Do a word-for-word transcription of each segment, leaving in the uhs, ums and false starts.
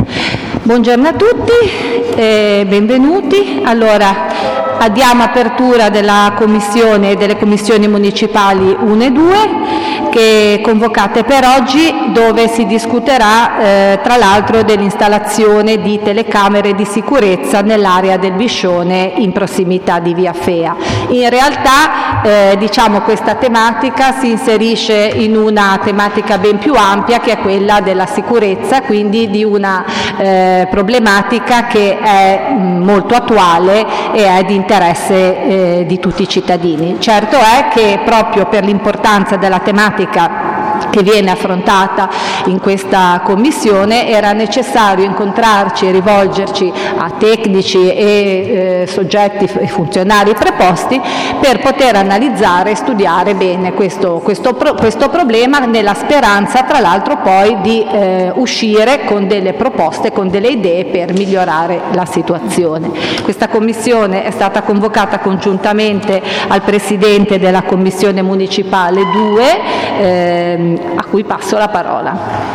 Buongiorno a tutti e benvenuti. Allora, diamo apertura della commissione delle commissioni municipali uno e due che convocate per oggi, dove si discuterà eh, tra l'altro dell'installazione di telecamere di sicurezza nell'area del Biscione in prossimità di via Fea. In realtà eh, diciamo questa tematica si inserisce in una tematica ben più ampia, che è quella della sicurezza, quindi di una eh, problematica che è mh, molto attuale e è di interesse eh, di tutti i cittadini. Certo è che proprio per l'importanza della tematica che viene affrontata in questa commissione era necessario incontrarci e rivolgerci a tecnici e eh, soggetti e funzionari preposti per poter analizzare e studiare bene questo, questo, pro, questo problema, nella speranza tra l'altro poi di eh, uscire con delle proposte, con delle idee per migliorare la situazione. Questa commissione è stata convocata congiuntamente al Presidente della Commissione Municipale due, ehm, a cui passo la parola.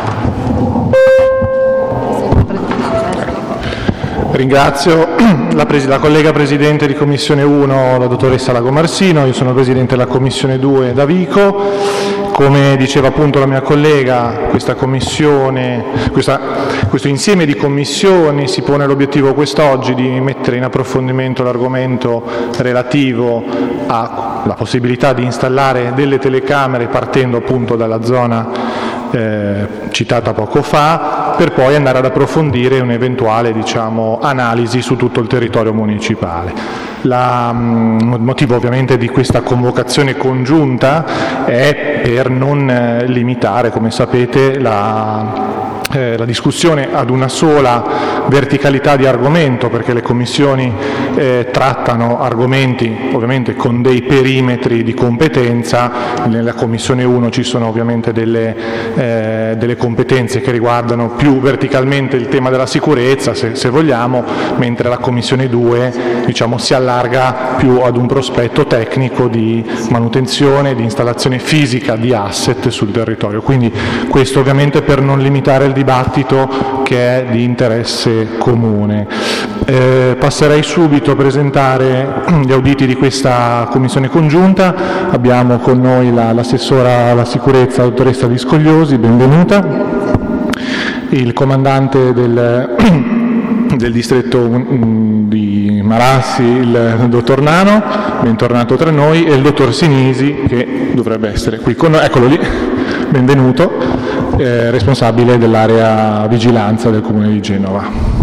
Ringrazio la, la collega Presidente di Commissione uno, la dottoressa Lagomarsino. Io sono Presidente della Commissione due da Vico. Come diceva appunto la mia collega, questa commissione, questa, questo insieme di commissioni si pone l'obiettivo quest'oggi di mettere in approfondimento l'argomento relativo alla possibilità di installare delle telecamere partendo appunto dalla zona eh, citata poco fa, per poi andare ad approfondire un'eventuale, diciamo, analisi su tutto il territorio municipale. La, il motivo ovviamente di questa convocazione congiunta è per non eh, limitare, come sapete, la, eh, la discussione ad una sola verticalità di argomento, perché le commissioni eh, trattano argomenti ovviamente con dei perimetri di competenza. Nella Commissione uno ci sono ovviamente delle, eh, delle competenze che riguardano più verticalmente il tema della sicurezza, se, se vogliamo, mentre la Commissione due, diciamo, si allarga più ad un prospetto tecnico di manutenzione, di installazione fisica di asset sul territorio. Quindi questo ovviamente per non limitare il dibattito che è di interesse comune. Eh, passerei subito a presentare gli auditi di questa commissione congiunta. Abbiamo con noi la, l'assessora alla sicurezza, la dottoressa Di Scogliosi, benvenuta, il comandante del del distretto di Marassi, il dottor Nano, bentornato tra noi, e il dottor Sinisi, che dovrebbe essere qui con noi, eccolo lì, benvenuto, eh, responsabile dell'area vigilanza del Comune di Genova.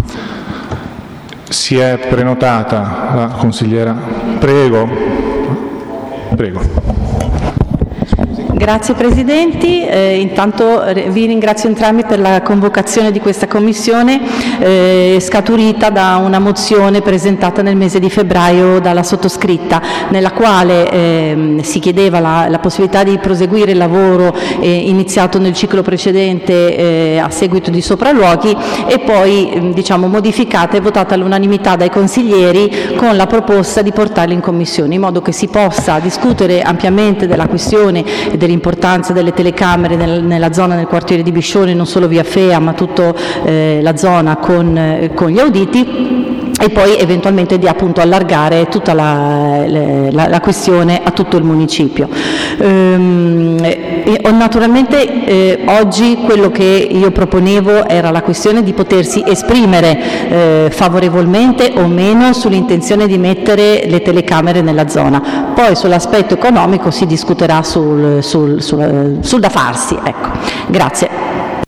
Si è prenotata la consigliera? Prego, prego. Grazie Presidenti, eh, intanto vi ringrazio entrambi per la convocazione di questa commissione eh, scaturita da una mozione presentata nel mese di febbraio dalla sottoscritta, nella quale eh, si chiedeva la, la possibilità di proseguire il lavoro eh, iniziato nel ciclo precedente eh, a seguito di sopralluoghi e poi eh, diciamo modificata e votata all'unanimità dai consiglieri con la proposta di portarli in commissione, in modo che si possa discutere ampiamente della questione e dell'importanza delle telecamere nel, nella zona del quartiere di Biscione, non solo via Fea ma tutta eh, la zona con, eh, con gli auditi, e poi eventualmente di appunto allargare tutta la, la, la questione a tutto il municipio. Ehm, e, naturalmente eh, oggi quello che io proponevo era la questione di potersi esprimere eh, favorevolmente o meno sull'intenzione di mettere le telecamere nella zona, poi sull'aspetto economico si discuterà sul, sul, sul, sul da farsi. Ecco. Grazie.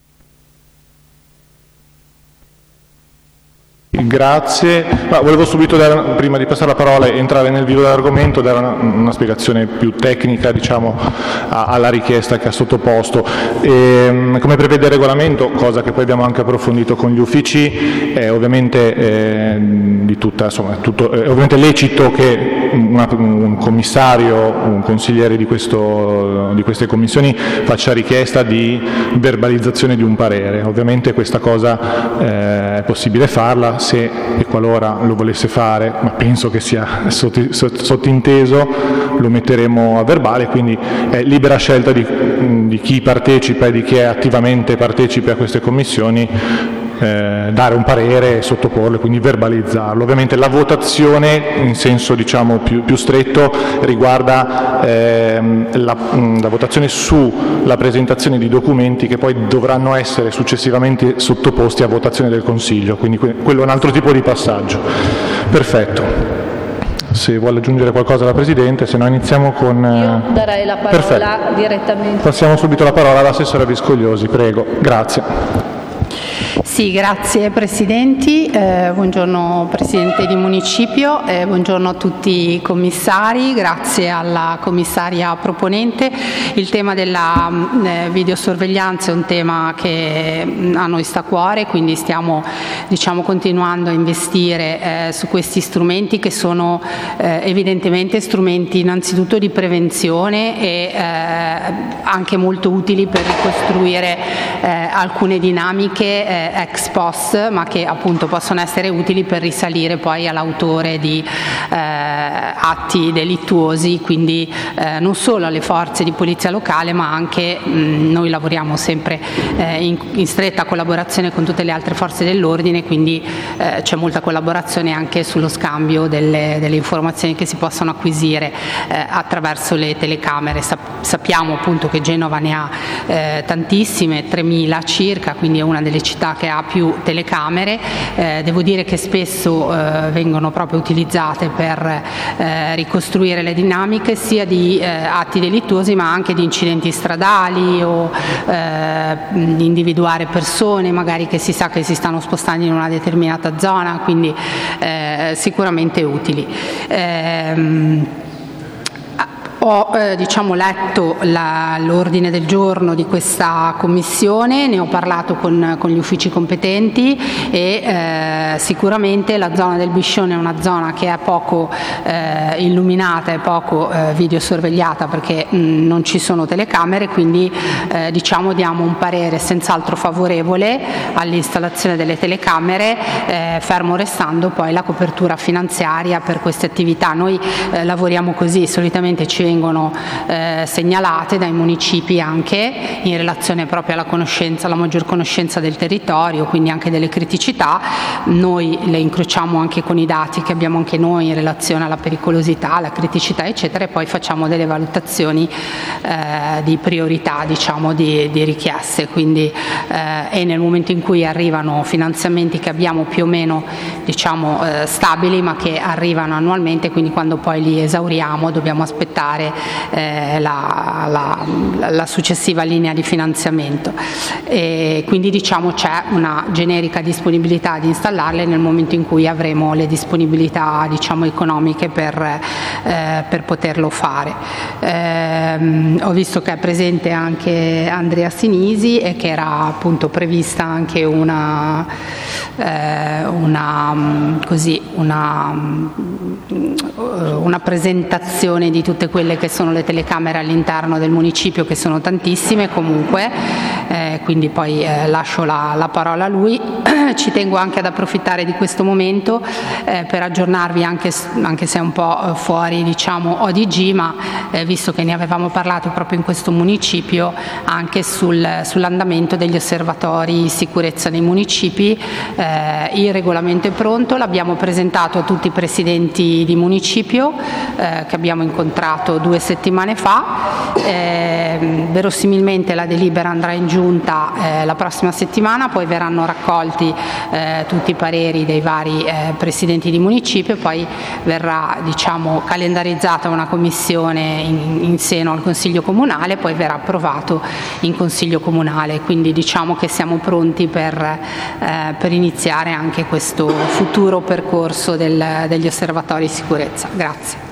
Grazie. Ma volevo subito dare, prima di passare la parola e entrare nel vivo dell'argomento, dare una, una spiegazione più tecnica, diciamo, a, alla richiesta che ha sottoposto. E, come prevede il regolamento, cosa che poi abbiamo anche approfondito con gli uffici, è ovviamente eh, di tutta, insomma, tutto, è ovviamente lecito che una, un commissario, un consigliere di, questo, di queste commissioni faccia richiesta di verbalizzazione di un parere. Ovviamente questa cosa eh, è possibile farla se e qualora lo volesse fare, ma penso che sia sottinteso, lo metteremo a verbale, quindi è libera scelta di, di chi partecipa e di chi è attivamente partecipe a queste commissioni eh, dare un parere e sottoporlo, quindi verbalizzarlo. Ovviamente la votazione in senso diciamo più, più stretto riguarda ehm, la, la votazione sulla presentazione di documenti che poi dovranno essere successivamente sottoposti a votazione del Consiglio, quindi quello è un altro tipo di passaggio. Perfetto. Se vuole aggiungere qualcosa la Presidente, se no iniziamo con... Io darei la parola Perfetto. direttamente. Passiamo subito la parola all'assessore Viscogliosi, prego. Grazie. Sì, grazie Presidenti, eh, buongiorno Presidente di Municipio, eh, buongiorno a tutti i commissari, grazie alla commissaria proponente. Il tema della eh, videosorveglianza è un tema che a noi sta a cuore, quindi stiamo diciamo, continuando a investire eh, su questi strumenti che sono eh, evidentemente strumenti innanzitutto di prevenzione e eh, anche molto utili per ricostruire eh, alcune dinamiche eh, ex post, ma che appunto possono essere utili per risalire poi all'autore di eh, atti delittuosi, quindi eh, non solo alle forze di polizia locale, ma anche mh, noi lavoriamo sempre eh, in, in stretta collaborazione con tutte le altre forze dell'ordine, quindi eh, c'è molta collaborazione anche sullo scambio delle, delle informazioni che si possono acquisire eh, attraverso le telecamere. Sap- sappiamo appunto che Genova ne ha eh, tantissime, tremila circa, quindi è una delle città che ha più telecamere. Eh, devo dire che spesso eh, vengono proprio utilizzate per eh, ricostruire le dinamiche sia di eh, atti delittuosi ma anche di incidenti stradali o eh, individuare persone magari che si sa che si stanno spostando in una determinata zona, quindi eh, sicuramente utili. Ehm, Ho eh, diciamo, letto la, l'ordine del giorno di questa commissione, ne ho parlato con, con gli uffici competenti e eh, sicuramente la zona del Biscione è una zona che è poco eh, illuminata e poco eh, videosorvegliata perché mh, non ci sono telecamere, quindi eh, diciamo, diamo un parere senz'altro favorevole all'installazione delle telecamere, eh, fermo restando poi la copertura finanziaria per queste attività. Noi eh, lavoriamo così, solitamente ci vengono eh, segnalate dai municipi anche in relazione proprio alla conoscenza, alla maggior conoscenza del territorio, quindi anche delle criticità. Noi le incrociamo anche con i dati che abbiamo anche noi in relazione alla pericolosità, alla criticità eccetera, e poi facciamo delle valutazioni eh, di priorità, diciamo, di, di richieste, quindi eh, e nel momento in cui arrivano finanziamenti che abbiamo più o meno diciamo eh, stabili ma che arrivano annualmente, quindi quando poi li esauriamo dobbiamo aspettare Eh, la, la, la successiva linea di finanziamento, e quindi diciamo c'è una generica disponibilità di installarle nel momento in cui avremo le disponibilità diciamo economiche per, eh, per poterlo fare. Eh, ho visto che è presente anche Andrea Sinisi e che era appunto prevista anche una, eh, una, così, una, una presentazione di tutte quelle che sono le telecamere all'interno del municipio, che sono tantissime comunque, eh, quindi poi eh, lascio la, la parola a lui. Ci tengo anche ad approfittare di questo momento eh, per aggiornarvi, anche, anche se è un po' fuori diciamo O D G, ma eh, visto che ne avevamo parlato proprio in questo municipio, anche sul, sull'andamento degli osservatori sicurezza nei municipi. Eh, il regolamento è pronto, l'abbiamo presentato a tutti i presidenti di municipio eh, che abbiamo incontrato due settimane fa. Eh, verosimilmente la delibera andrà in giunta eh, la prossima settimana, poi verranno raccolti eh, tutti i pareri dei vari eh, presidenti di municipio, poi verrà diciamo calendarizzata una commissione in, in seno al Consiglio Comunale, poi verrà approvato in Consiglio Comunale, quindi diciamo che siamo pronti per, eh, per iniziare anche questo futuro percorso del, degli osservatori sicurezza. Grazie.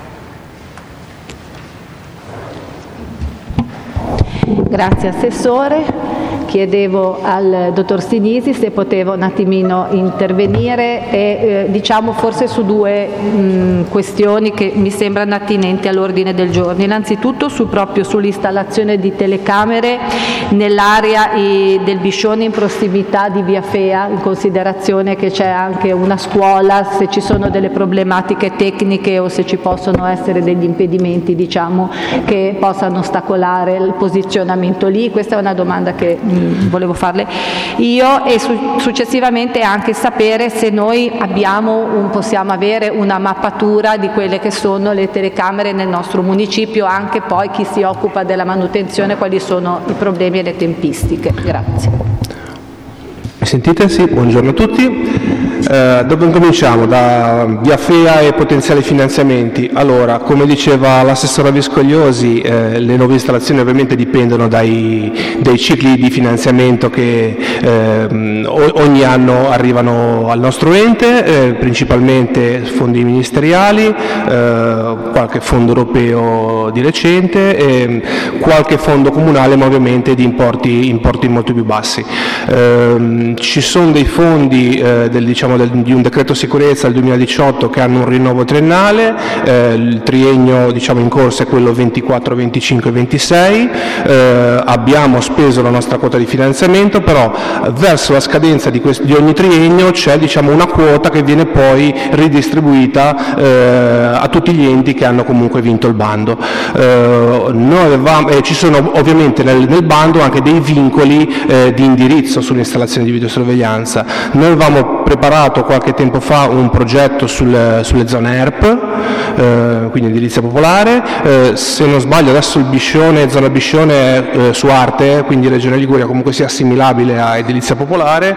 Grazie Assessore. Chiedevo al Dottor Sinisi se poteva un attimino intervenire e eh, diciamo forse su due mh, questioni che mi sembrano attinenti all'ordine del giorno. Innanzitutto su, proprio sull'installazione di telecamere nell'area i, del Biscione in prossimità di Via Fea, in considerazione che c'è anche una scuola, se ci sono delle problematiche tecniche o se ci possono essere degli impedimenti diciamo, che possano ostacolare il posizionamento lì. Questa è una domanda che volevo farle io, e su- successivamente anche sapere se noi abbiamo un, possiamo avere una mappatura di quelle che sono le telecamere nel nostro municipio, anche poi chi si occupa della manutenzione, quali sono i problemi e le tempistiche. Grazie. Mi sentite? Sì, buongiorno a tutti. Eh, dove incominciamo? Da via Fea e potenziali finanziamenti. Allora, come diceva l'assessora Viscogliosi, eh, le nuove installazioni ovviamente dipendono dai, dai cicli di finanziamento che eh, ogni anno arrivano al nostro ente, eh, principalmente fondi ministeriali, eh, qualche fondo europeo di recente, e qualche fondo comunale, ma ovviamente di importi, importi molto più bassi. Eh, ci sono dei fondi eh, del, diciamo, del, di un decreto sicurezza del duemiladiciotto che hanno un rinnovo triennale, eh, il triennio diciamo, in corso è quello ventiquattro, venticinque, ventisei, eh, abbiamo speso la nostra quota di finanziamento, però verso la scadenza di, questo, di ogni triennio c'è diciamo, una quota che viene poi ridistribuita eh, a tutti gli enti che hanno comunque vinto il bando. Eh, noi avevamo, eh, ci sono ovviamente nel, nel bando anche dei vincoli eh, di indirizzo sull'installazione di videosorveglianza. Noi avevamo preparato qualche tempo fa un progetto sul, sulle zone E R P, eh, quindi edilizia popolare, eh, se non sbaglio adesso il Biscione, zona Biscione è eh, su Arte, quindi Regione Liguria comunque sia assimilabile a edilizia popolare,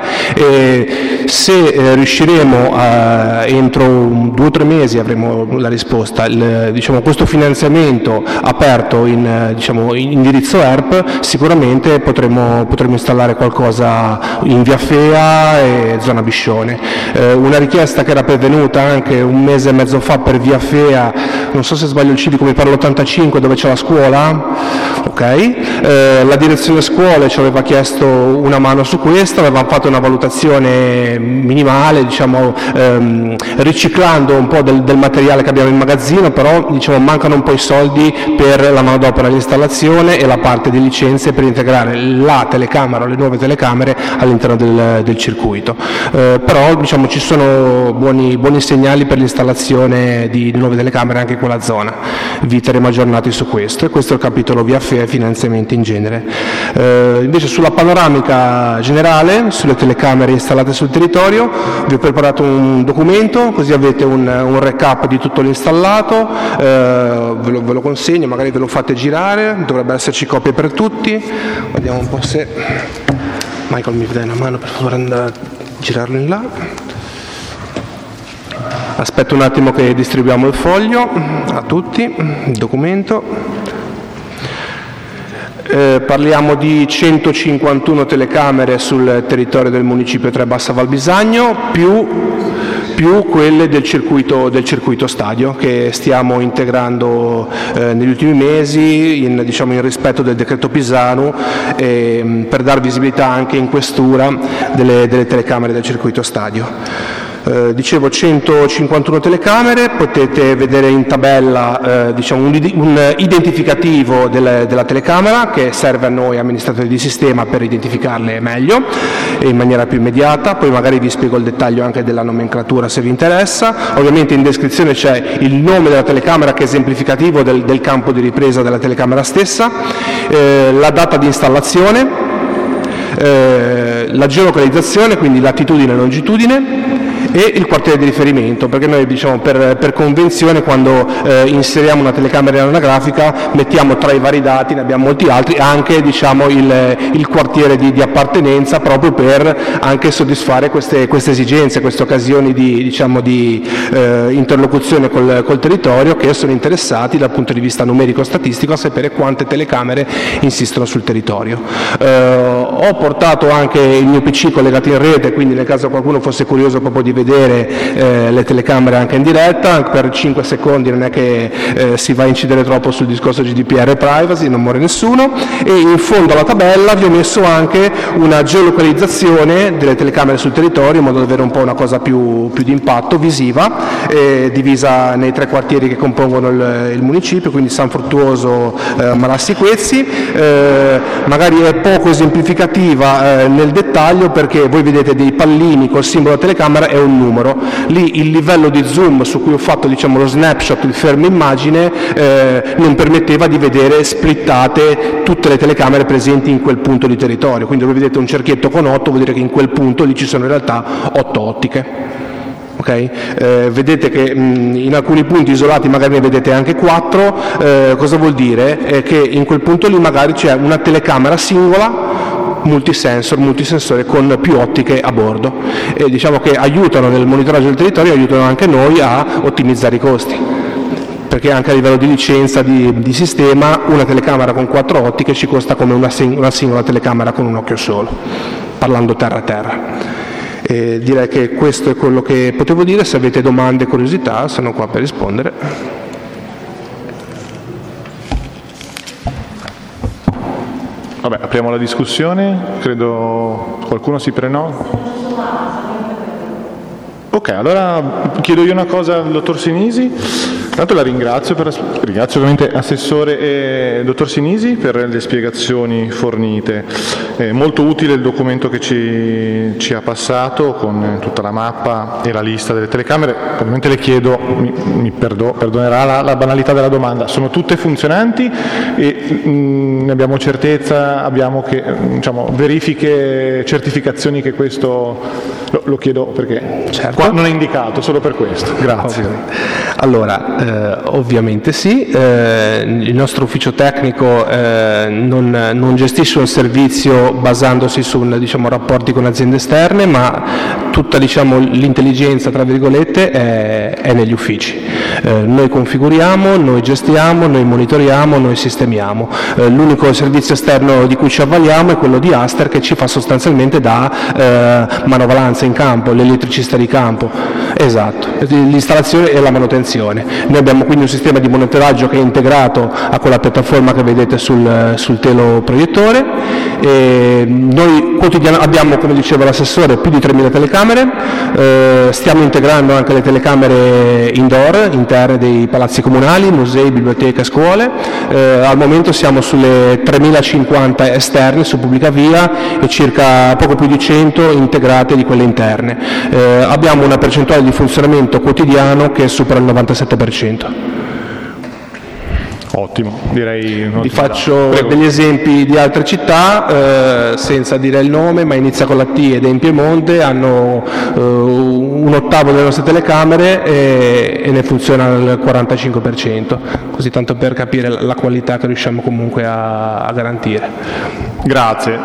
e se eh, riusciremo a, entro un, due o tre mesi avremo la risposta. Il, diciamo, questo finanziamento aperto in, diciamo, in indirizzo E R P sicuramente potremo, potremo installare qualcosa in via Fea e zona Biscione. Eh, una richiesta che era pervenuta anche un mese e mezzo fa per via Fea, non so se sbaglio il civico, mi pare l'ottantacinque, dove c'è la scuola, ok? Eh, la direzione scuole ci aveva chiesto una mano su questo, avevamo fatto una valutazione minimale, diciamo, ehm, riciclando un po' del, del materiale che abbiamo in magazzino, però diciamo, mancano un po' i soldi per la manodopera, l'installazione e la parte di licenze per integrare la telecamera o le nuove telecamere all'interno del, del circuito. Eh, però diciamo, ci sono buoni, buoni segnali per l'installazione di, di nuove telecamere anche in quella zona. Vi terremo aggiornati su questo, e questo è il capitolo via Fea e finanziamenti in genere. Eh, invece sulla panoramica generale, sulle telecamere installate sul territorio, vi ho preparato un documento, così avete un, un recap di tutto l'installato, eh, ve, lo, ve lo consegno, magari ve lo fate girare, dovrebbe esserci copie per tutti. Vediamo un po' se... Michael, mi dai una mano per favore andare a girarlo in là. Aspetto un attimo che distribuiamo il foglio a tutti, il documento. Eh, parliamo di centocinquantuno telecamere sul territorio del municipio tre Bassa Val Bisagno, più, più quelle del circuito, del circuito stadio che stiamo integrando eh, negli ultimi mesi in, diciamo, in rispetto del decreto Pisanu, eh, per dar visibilità anche in questura delle, delle telecamere del circuito stadio. Eh, dicevo centocinquantuno telecamere, potete vedere in tabella eh, diciamo un, un identificativo delle, della telecamera che serve a noi amministratori di sistema per identificarle meglio e in maniera più immediata, poi magari vi spiego il dettaglio anche della nomenclatura se vi interessa. Ovviamente in descrizione c'è il nome della telecamera che è esemplificativo del, del campo di ripresa della telecamera stessa, eh, la data di installazione, eh, la geolocalizzazione, quindi latitudine e longitudine, e il quartiere di riferimento, perché noi diciamo per, per convenzione quando eh, inseriamo una telecamera anagrafica mettiamo tra i vari dati, ne abbiamo molti altri, anche diciamo il, il quartiere di, di appartenenza, proprio per anche soddisfare queste, queste esigenze, queste occasioni di, diciamo, di eh, interlocuzione col, col territorio, che sono interessati dal punto di vista numerico-statistico a sapere quante telecamere insistono sul territorio. Eh, ho portato anche il mio P C collegato in rete, quindi nel caso qualcuno fosse curioso proprio di vedere eh, le telecamere anche in diretta, per cinque secondi non è che eh, si va a incidere troppo sul discorso G D P R e privacy, non muore nessuno. E in fondo alla tabella vi ho messo anche una geolocalizzazione delle telecamere sul territorio, in modo da avere un po' una cosa più, più di impatto visiva, eh, divisa nei tre quartieri che compongono il, il municipio, quindi San Fruttuoso, eh, Marassi Quezzi. Eh, magari è poco esemplificativa eh, nel dettaglio, perché voi vedete dei pallini col simbolo telecamera, è un un numero. Lì il livello di zoom su cui ho fatto, diciamo, lo snapshot, il fermo immagine, eh, non permetteva di vedere splittate tutte le telecamere presenti in quel punto di territorio. Quindi voi vedete un cerchietto con otto, vuol dire che in quel punto lì ci sono in realtà otto ottiche. Okay? Eh, vedete che mh, in alcuni punti isolati magari ne vedete anche quattro. Eh, cosa vuol dire? Eh, che in quel punto lì magari c'è una telecamera singola, multisensor, multisensore con più ottiche a bordo, e diciamo che aiutano nel monitoraggio del territorio, aiutano anche noi a ottimizzare i costi, perché anche a livello di licenza di, di sistema una telecamera con quattro ottiche ci costa come una, sing- una singola telecamera con un occhio solo, parlando terra a terra. E direi che questo è quello che potevo dire. Se avete domande e curiosità sono qua per rispondere. Vabbè, apriamo la discussione, credo qualcuno si prenota. Ok, allora chiedo io una cosa al dottor Sinisi. Intanto la ringrazio, per, ringrazio ovviamente Assessore e dottor Sinisi per le spiegazioni fornite. È molto utile il documento che ci, ci ha passato con tutta la mappa e la lista delle telecamere. Ovviamente le chiedo, mi, mi perdo, perdonerà la, la banalità della domanda, sono tutte funzionanti e mh, ne abbiamo certezza, abbiamo che, diciamo, verifiche, certificazioni che questo, lo, lo chiedo perché certo. Qua non è indicato, solo per questo. Grazie. Ovviamente. Allora, eh, ovviamente sì, eh, il nostro ufficio tecnico eh, non, non gestisce un servizio basandosi su, diciamo, rapporti con aziende esterne, ma tutta, diciamo, l'intelligenza, tra virgolette, è, è negli uffici. Eh, noi configuriamo, noi gestiamo, noi monitoriamo, noi sistemiamo. Eh, l'unico servizio esterno di cui ci avvaliamo è quello di Aster, che ci fa sostanzialmente da eh, manovalanza in campo, l'elettricista di campo. Esatto, l'installazione e la manutenzione. Noi abbiamo quindi un sistema di monitoraggio che è integrato a quella piattaforma che vedete sul, sul telo proiettore. E noi quotidianamente abbiamo, come diceva l'assessore, più di tremila telecamere, eh, stiamo integrando anche le telecamere indoor, interne dei palazzi comunali, musei, biblioteche, scuole. Eh, al momento siamo sulle tremilacinquanta esterne su pubblica via e circa poco più di cento integrate di quelle interne. Eh, abbiamo una percentuale di funzionamento quotidiano che supera il novantasette per cento. Ottimo, direi. Vi faccio Prego. degli esempi di altre città, eh, senza dire il nome, ma inizia con la T ed è in Piemonte, hanno eh, un ottavo delle nostre telecamere e, e ne funziona il quarantacinque per cento, così tanto per capire la, la qualità che riusciamo comunque a, a garantire. Grazie.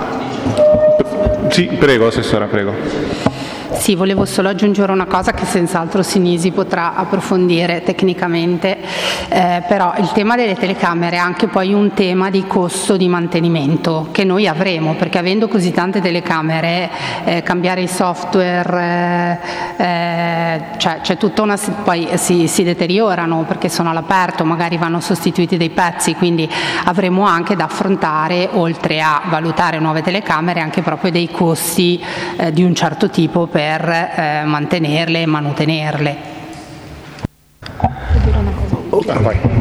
Sì, prego, Assessora, prego. Sì, volevo solo aggiungere una cosa che senz'altro Sinisi potrà approfondire tecnicamente, eh, però il tema delle telecamere è anche poi un tema di costo di mantenimento che noi avremo, perché avendo così tante telecamere, eh, cambiare il software, eh, eh, cioè c'è tutta una, poi si, si deteriorano perché sono all'aperto, magari vanno sostituiti dei pezzi, quindi avremo anche da affrontare, oltre a valutare nuove telecamere, anche proprio dei costi eh, di un certo tipo per per eh, mantenerle e manutenerle. Oh, vai.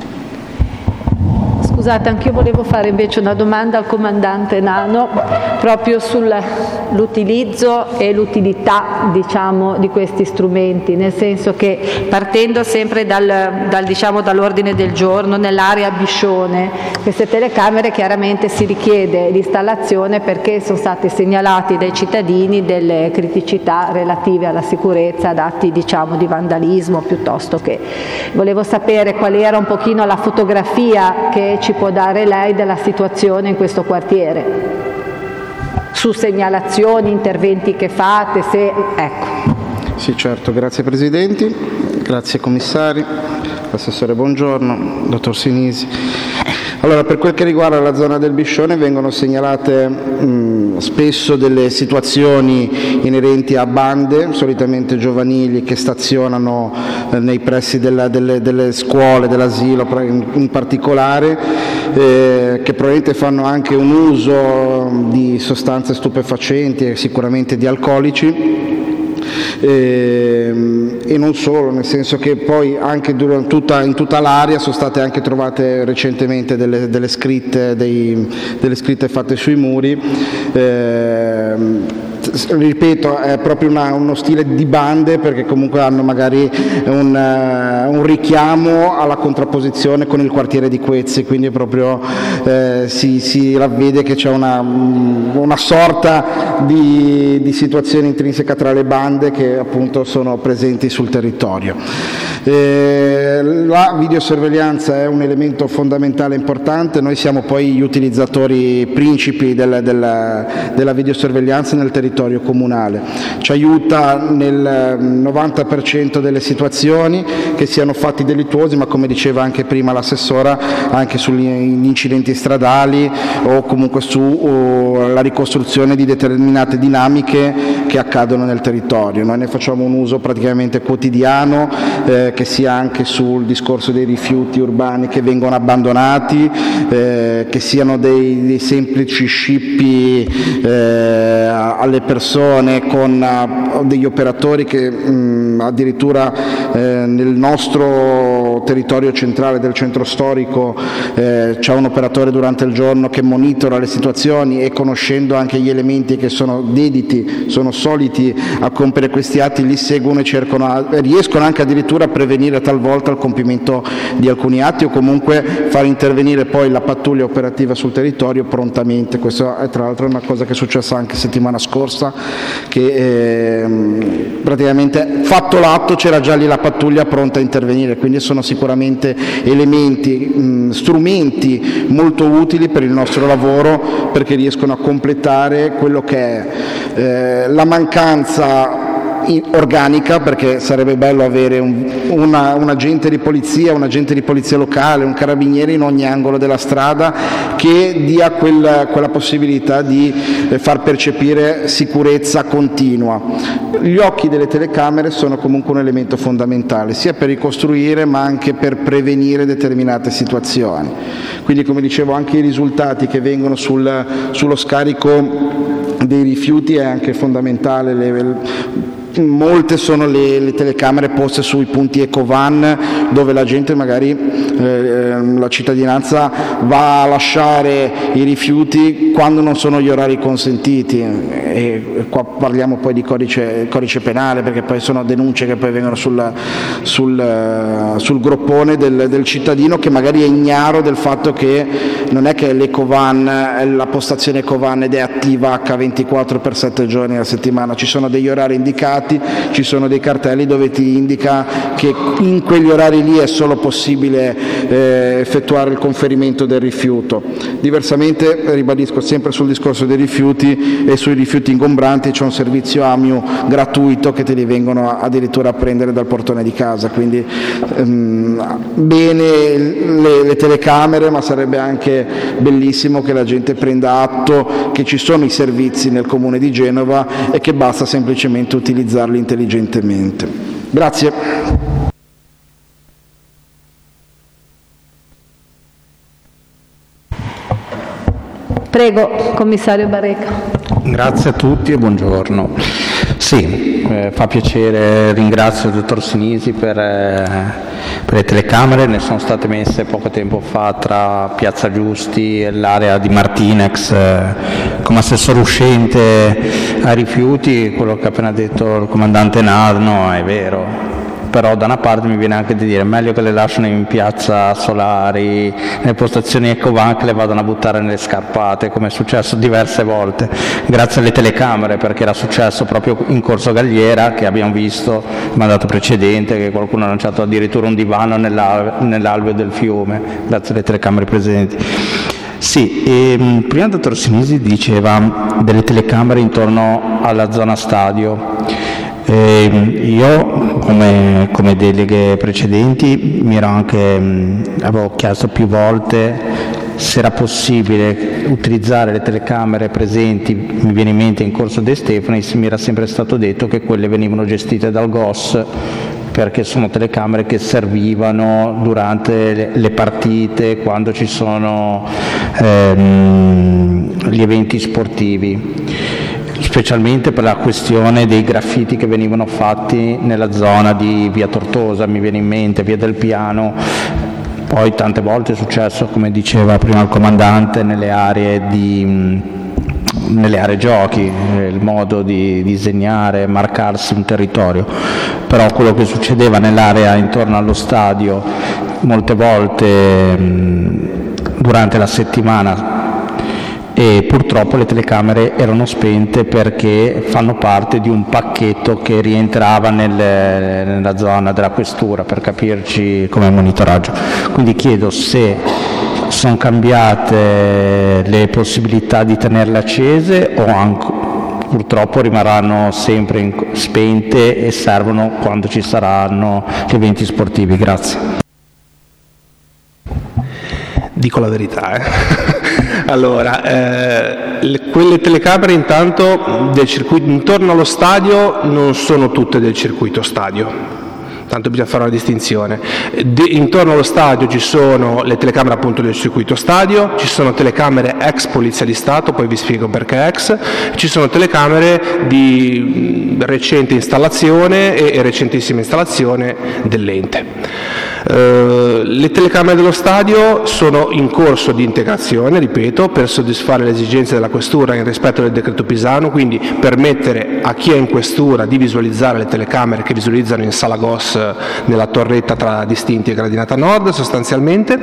Scusate, anch'io volevo fare invece una domanda al comandante Nano proprio sull'utilizzo e l'utilità, diciamo, di questi strumenti, nel senso che partendo sempre dal, dal, diciamo, dall'ordine del giorno, nell'area Biscione, queste telecamere chiaramente si richiede l'installazione perché sono state segnalate dai cittadini delle criticità relative alla sicurezza, ad atti, diciamo, di vandalismo, piuttosto che. Volevo sapere qual era un pochino la fotografia che ci può dare lei della situazione in questo quartiere, su segnalazioni, interventi che fate, se ecco. Sì, certo, grazie Presidenti, grazie Commissari, Assessore buongiorno, Dottor Sinisi. Allora, per quel che riguarda la zona del Biscione vengono segnalate mh, spesso delle situazioni inerenti a bande, solitamente giovanili, che stazionano eh, nei pressi della, delle, delle scuole, dell'asilo in, in particolare, eh, che probabilmente fanno anche un uso di sostanze stupefacenti e sicuramente di alcolici. E, e non solo, nel senso che poi anche durante tutta, in tutta l'area sono state anche trovate recentemente delle, delle, scritte, dei, delle scritte fatte sui muri, eh, ripeto, è proprio una, uno stile di bande, perché comunque hanno magari un, uh, un richiamo alla contrapposizione con il quartiere di Quezzi, quindi proprio eh, si, si ravvede che c'è una, una sorta di, di situazione intrinseca tra le bande che appunto sono presenti sul territorio. Eh, la videosorveglianza è un elemento fondamentale e importante, noi siamo poi gli utilizzatori principi del, del, della videosorveglianza nel territorio comunale, ci aiuta nel novanta per cento delle situazioni, che siano fatti delittuosi, ma come diceva anche prima l'assessora, anche sugli incidenti stradali o comunque sulla ricostruzione di determinate dinamiche che accadono nel territorio. Noi ne facciamo un uso praticamente quotidiano, eh, che sia anche sul discorso dei rifiuti urbani che vengono abbandonati, eh, che siano dei, dei semplici scippi eh, alle persone, con uh, degli operatori che mh, addirittura eh, nel nostro territorio centrale del centro storico eh, c'è un operatore durante il giorno che monitora le situazioni, e conoscendo anche gli elementi che sono dediti, sono soliti a compiere questi atti, li seguono e cercano, riescono anche addirittura a prevenire talvolta il compimento di alcuni atti, o comunque far intervenire poi la pattuglia operativa sul territorio prontamente. Questo è tra l'altro una cosa che è successa anche settimana scorsa, che eh, praticamente fatto l'atto c'era già lì la pattuglia pronta a intervenire, quindi sono sicuramente elementi, mh, strumenti molto utili per il nostro lavoro, perché riescono a completare quello che è eh, la mancanza organica, perché sarebbe bello avere un, una, un agente di polizia, un agente di polizia locale, un carabiniere in ogni angolo della strada, che dia quel, quella possibilità di far percepire sicurezza continua. Gli occhi delle telecamere sono comunque un elemento fondamentale, sia per ricostruire ma anche per prevenire determinate situazioni. Quindi, come dicevo, anche i risultati che vengono sul, sullo scarico dei rifiuti è anche fondamentale. Le, Molte sono le, le telecamere poste sui punti Ecovan, dove la gente magari, eh, la cittadinanza, va a lasciare i rifiuti quando non sono gli orari consentiti, e qua parliamo poi di codice, codice penale, perché poi sono denunce che poi vengono sul, sul, sul groppone del, del cittadino, che magari è ignaro del fatto che non è che l'Ecovan, la postazione Ecovan ed è attiva acca ventiquattro per sette giorni alla settimana, ci sono degli orari indicati, ci sono dei cartelli dove ti indica che in quegli orari lì è solo possibile eh, effettuare il conferimento del rifiuto. Diversamente, ribadisco, sempre sul discorso dei rifiuti e sui rifiuti ingombranti c'è un servizio A M I U gratuito che te li vengono addirittura a prendere dal portone di casa, quindi ehm, bene le, le telecamere, ma sarebbe anche bellissimo che la gente prenda atto che ci sono i servizi nel comune di Genova e che basta semplicemente utilizzarli intelligentemente. Grazie. Prego, commissario Barreca. Grazie a tutti e buongiorno. Sì, eh, fa piacere, ringrazio il dottor Sinisi per, eh, per le telecamere, ne sono state messe poco tempo fa tra Piazza Giusti e l'area di Martinex. Eh, come assessore uscente ai rifiuti, quello che ha appena detto il comandante Narno è vero. Però da una parte mi viene anche di dire meglio che le lasciano in piazza Solari, nelle postazioni Ecovan, che le vadano a buttare nelle scarpate, come è successo diverse volte, grazie alle telecamere, perché era successo proprio in Corso Galliera, che abbiamo visto il mandato precedente, che qualcuno ha lanciato addirittura un divano nell'alveo del fiume, grazie alle telecamere presenti. Sì, e prima il dottor Sinisi diceva delle telecamere intorno alla zona stadio. Eh, io come, come deleghe precedenti mi ero anche, mh, avevo chiesto più volte se era possibile utilizzare le telecamere presenti, mi viene in mente in Corso De Stefanis, mi era sempre stato detto che quelle venivano gestite dal G O S, perché sono telecamere che servivano durante le, le partite, quando ci sono ehm, gli eventi sportivi, specialmente per la questione dei graffiti che venivano fatti nella zona di via Tortosa, mi viene in mente, via del Piano. Poi tante volte è successo, come diceva prima il comandante, nelle aree di, nelle aree giochi, il modo di disegnare, marcarsi un territorio, però quello che succedeva nell'area intorno allo stadio molte volte mh, durante la settimana, e purtroppo le telecamere erano spente perché fanno parte di un pacchetto che rientrava nel, nella zona della questura, per capirci, come monitoraggio. Quindi chiedo se sono cambiate le possibilità di tenerle accese o anche, purtroppo rimarranno sempre in, spente e servono quando ci saranno gli eventi sportivi. Grazie. Dico la verità, eh. Allora, eh, le, quelle telecamere intanto del circuito intorno allo stadio non sono tutte del circuito stadio. Tanto bisogna fare una distinzione. De, intorno allo stadio ci sono le telecamere appunto del circuito stadio, ci sono telecamere ex Polizia di Stato, poi vi spiego perché ex, ci sono telecamere di recente installazione e, e recentissima installazione dell'ente. Uh, le telecamere dello stadio sono in corso di integrazione, ripeto, per soddisfare le esigenze della questura in rispetto del decreto Pisano, quindi permettere a chi è in questura di visualizzare le telecamere che visualizzano in sala G O S nella torretta tra Distinti e Gradinata Nord sostanzialmente.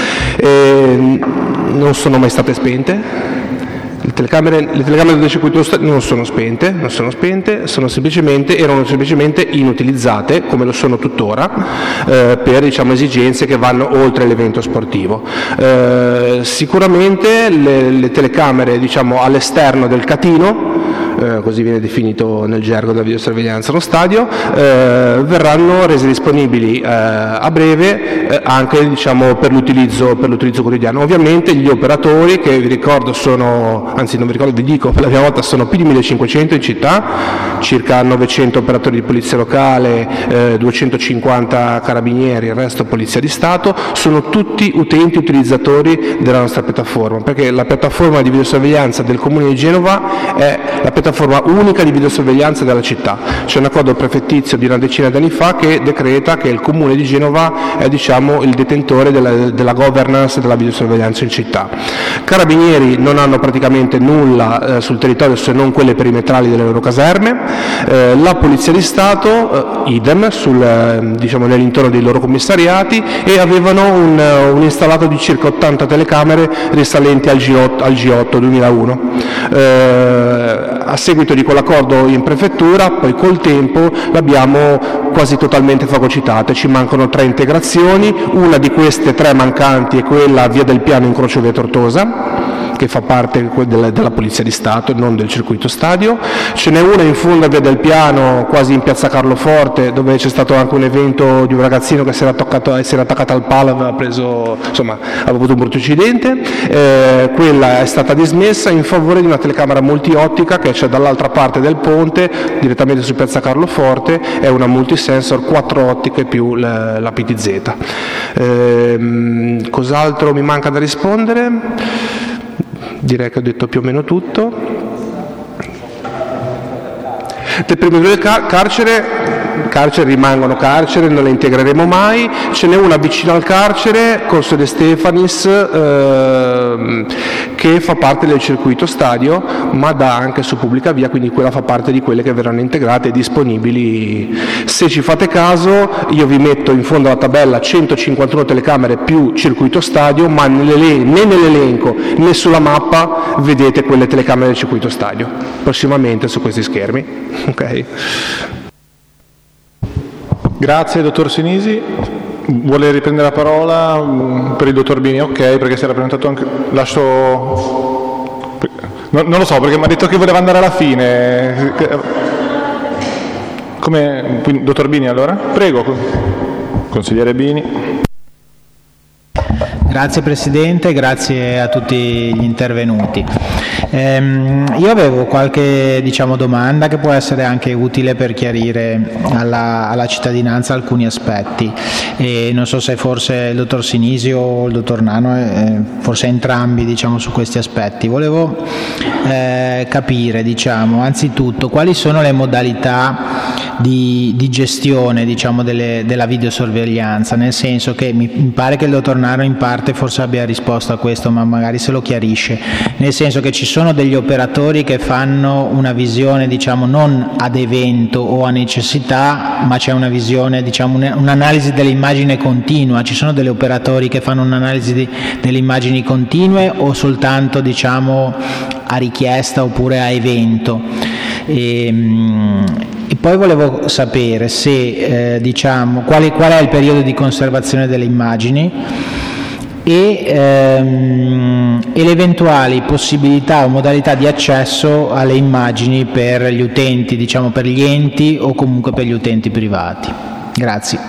E non sono mai state spente. Le telecamere, le telecamere del circuito non sono spente, non sono spente, sono semplicemente, erano semplicemente inutilizzate, come lo sono tuttora, eh, per diciamo, esigenze che vanno oltre l'evento sportivo. Eh, sicuramente le, le telecamere diciamo, all'esterno del catino, eh, così viene definito nel gergo della videosorveglianza allo stadio, eh, verranno rese disponibili eh, a breve eh, anche diciamo, per, l'utilizzo, per l'utilizzo quotidiano. Ovviamente gli operatori, che vi ricordo sono, anzi non vi ricordo, vi dico per la prima volta, sono più di millecinquecento in città, circa novecento operatori di polizia locale, eh, duecentocinquanta carabinieri, il resto polizia di Stato, sono tutti utenti, utilizzatori della nostra piattaforma, perché la piattaforma di videosorveglianza del Comune di Genova è la piattaforma unica di videosorveglianza della città. C'è un accordo prefettizio di una decina di anni fa che decreta che il Comune di Genova è diciamo, il detentore della, della governance della videosorveglianza in città. Carabinieri non hanno praticamente nulla eh, sul territorio se non quelle perimetrali delle loro caserme, eh, la Polizia di Stato, eh, idem, sul, eh, diciamo, nell'intorno dei loro commissariati, e avevano un, un installato di circa ottanta telecamere risalenti al G otto, al G otto duemilauno. Eh, a seguito di quell'accordo in prefettura, poi col tempo l'abbiamo quasi totalmente fagocitate, ci mancano tre integrazioni, una di queste tre mancanti è quella a Via del Piano in Croce Via Tortosa, che fa parte della, della Polizia di Stato, non del circuito stadio. Ce n'è una in fondo a Via del Piano, quasi in piazza Carloforte, dove c'è stato anche un evento di un ragazzino che si era, toccato, si era attaccato al palo, aveva preso, insomma, aveva avuto un brutto incidente. Eh, quella è stata dismessa in favore di una telecamera multiottica che c'è dall'altra parte del ponte, direttamente su piazza Carloforte, è una multisensor, quattro ottiche più la, la P T Z. Eh, cos'altro mi manca da rispondere? Direi che ho detto più o meno tutto. Del primo livello del car- carcere, carcere rimangono carcere, non le integreremo mai. Ce n'è una vicino al carcere, Corso De Stefanis, ehm, che fa parte del circuito stadio, ma dà anche su pubblica via, quindi quella fa parte di quelle che verranno integrate e disponibili. Se ci fate caso, io vi metto in fondo alla tabella centocinquantuno telecamere più circuito stadio, ma né nell'elenco né sulla mappa vedete quelle telecamere del circuito stadio. Prossimamente su questi schermi. Okay. Grazie, dottor Sinisi. Vuole riprendere la parola per il dottor Bini? Ok, perché si era presentato anche... Lascio... No, non lo so, perché mi ha detto che voleva andare alla fine. Come... Quindi, dottor Bini, allora? Prego, consigliere Bini. Grazie Presidente, grazie a tutti gli intervenuti. Ehm, io avevo qualche diciamo, domanda che può essere anche utile per chiarire alla, alla cittadinanza alcuni aspetti. E non so se forse il dottor Sinisi o il dottor Nano, eh, forse entrambi diciamo, su questi aspetti. Volevo eh, eh, capire, diciamo, anzitutto quali sono le modalità di, di gestione, diciamo, delle, della videosorveglianza, nel senso che mi, mi pare che il dottor Naro in parte forse abbia risposto a questo, ma magari se lo chiarisce, nel senso che ci sono degli operatori che fanno una visione, diciamo, non ad evento o a necessità, ma c'è una visione, diciamo, un'analisi dell'immagine continua. Ci sono degli operatori che fanno un'analisi di, delle immagini continue o soltanto, diciamo, a richiesta oppure a evento. E, e poi volevo sapere se, eh, diciamo, quale, qual è il periodo di conservazione delle immagini e, ehm, e le eventuali possibilità o modalità di accesso alle immagini per gli utenti, diciamo, per gli enti o comunque per gli utenti privati. Grazie.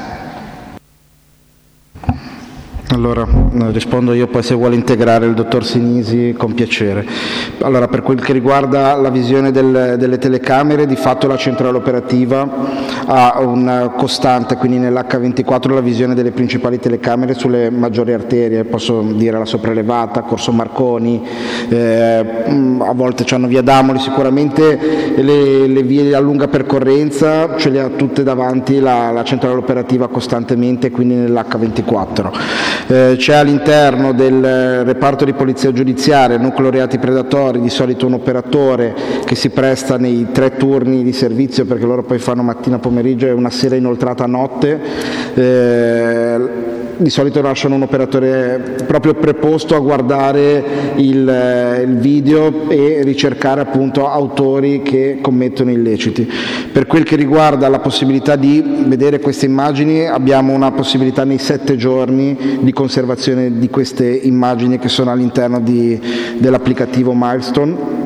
Allora, rispondo io, poi se vuole integrare il dottor Sinisi con piacere. Allora, per quel che riguarda la visione del, delle telecamere, di fatto la centrale operativa ha una costante, quindi nell'H ventiquattro, la visione delle principali telecamere sulle maggiori arterie, posso dire la Sopraelevata, Corso Marconi, eh, a volte c'hanno via Damoli, sicuramente le, le vie a lunga percorrenza ce le ha tutte davanti la, la centrale operativa costantemente, quindi nell'H ventiquattro. Eh, c'è all'interno del reparto di polizia giudiziaria, nucleo reati predatori, di solito un operatore che si presta nei tre turni di servizio, perché loro poi fanno mattina, pomeriggio e una sera inoltrata a notte. Eh, di solito lasciano un operatore proprio preposto a guardare il, il video e ricercare appunto autori che commettono illeciti. Per quel che riguarda la possibilità di vedere queste immagini, abbiamo una possibilità nei sette giorni di conservazione di queste immagini che sono all'interno di, dell'applicativo Milestone.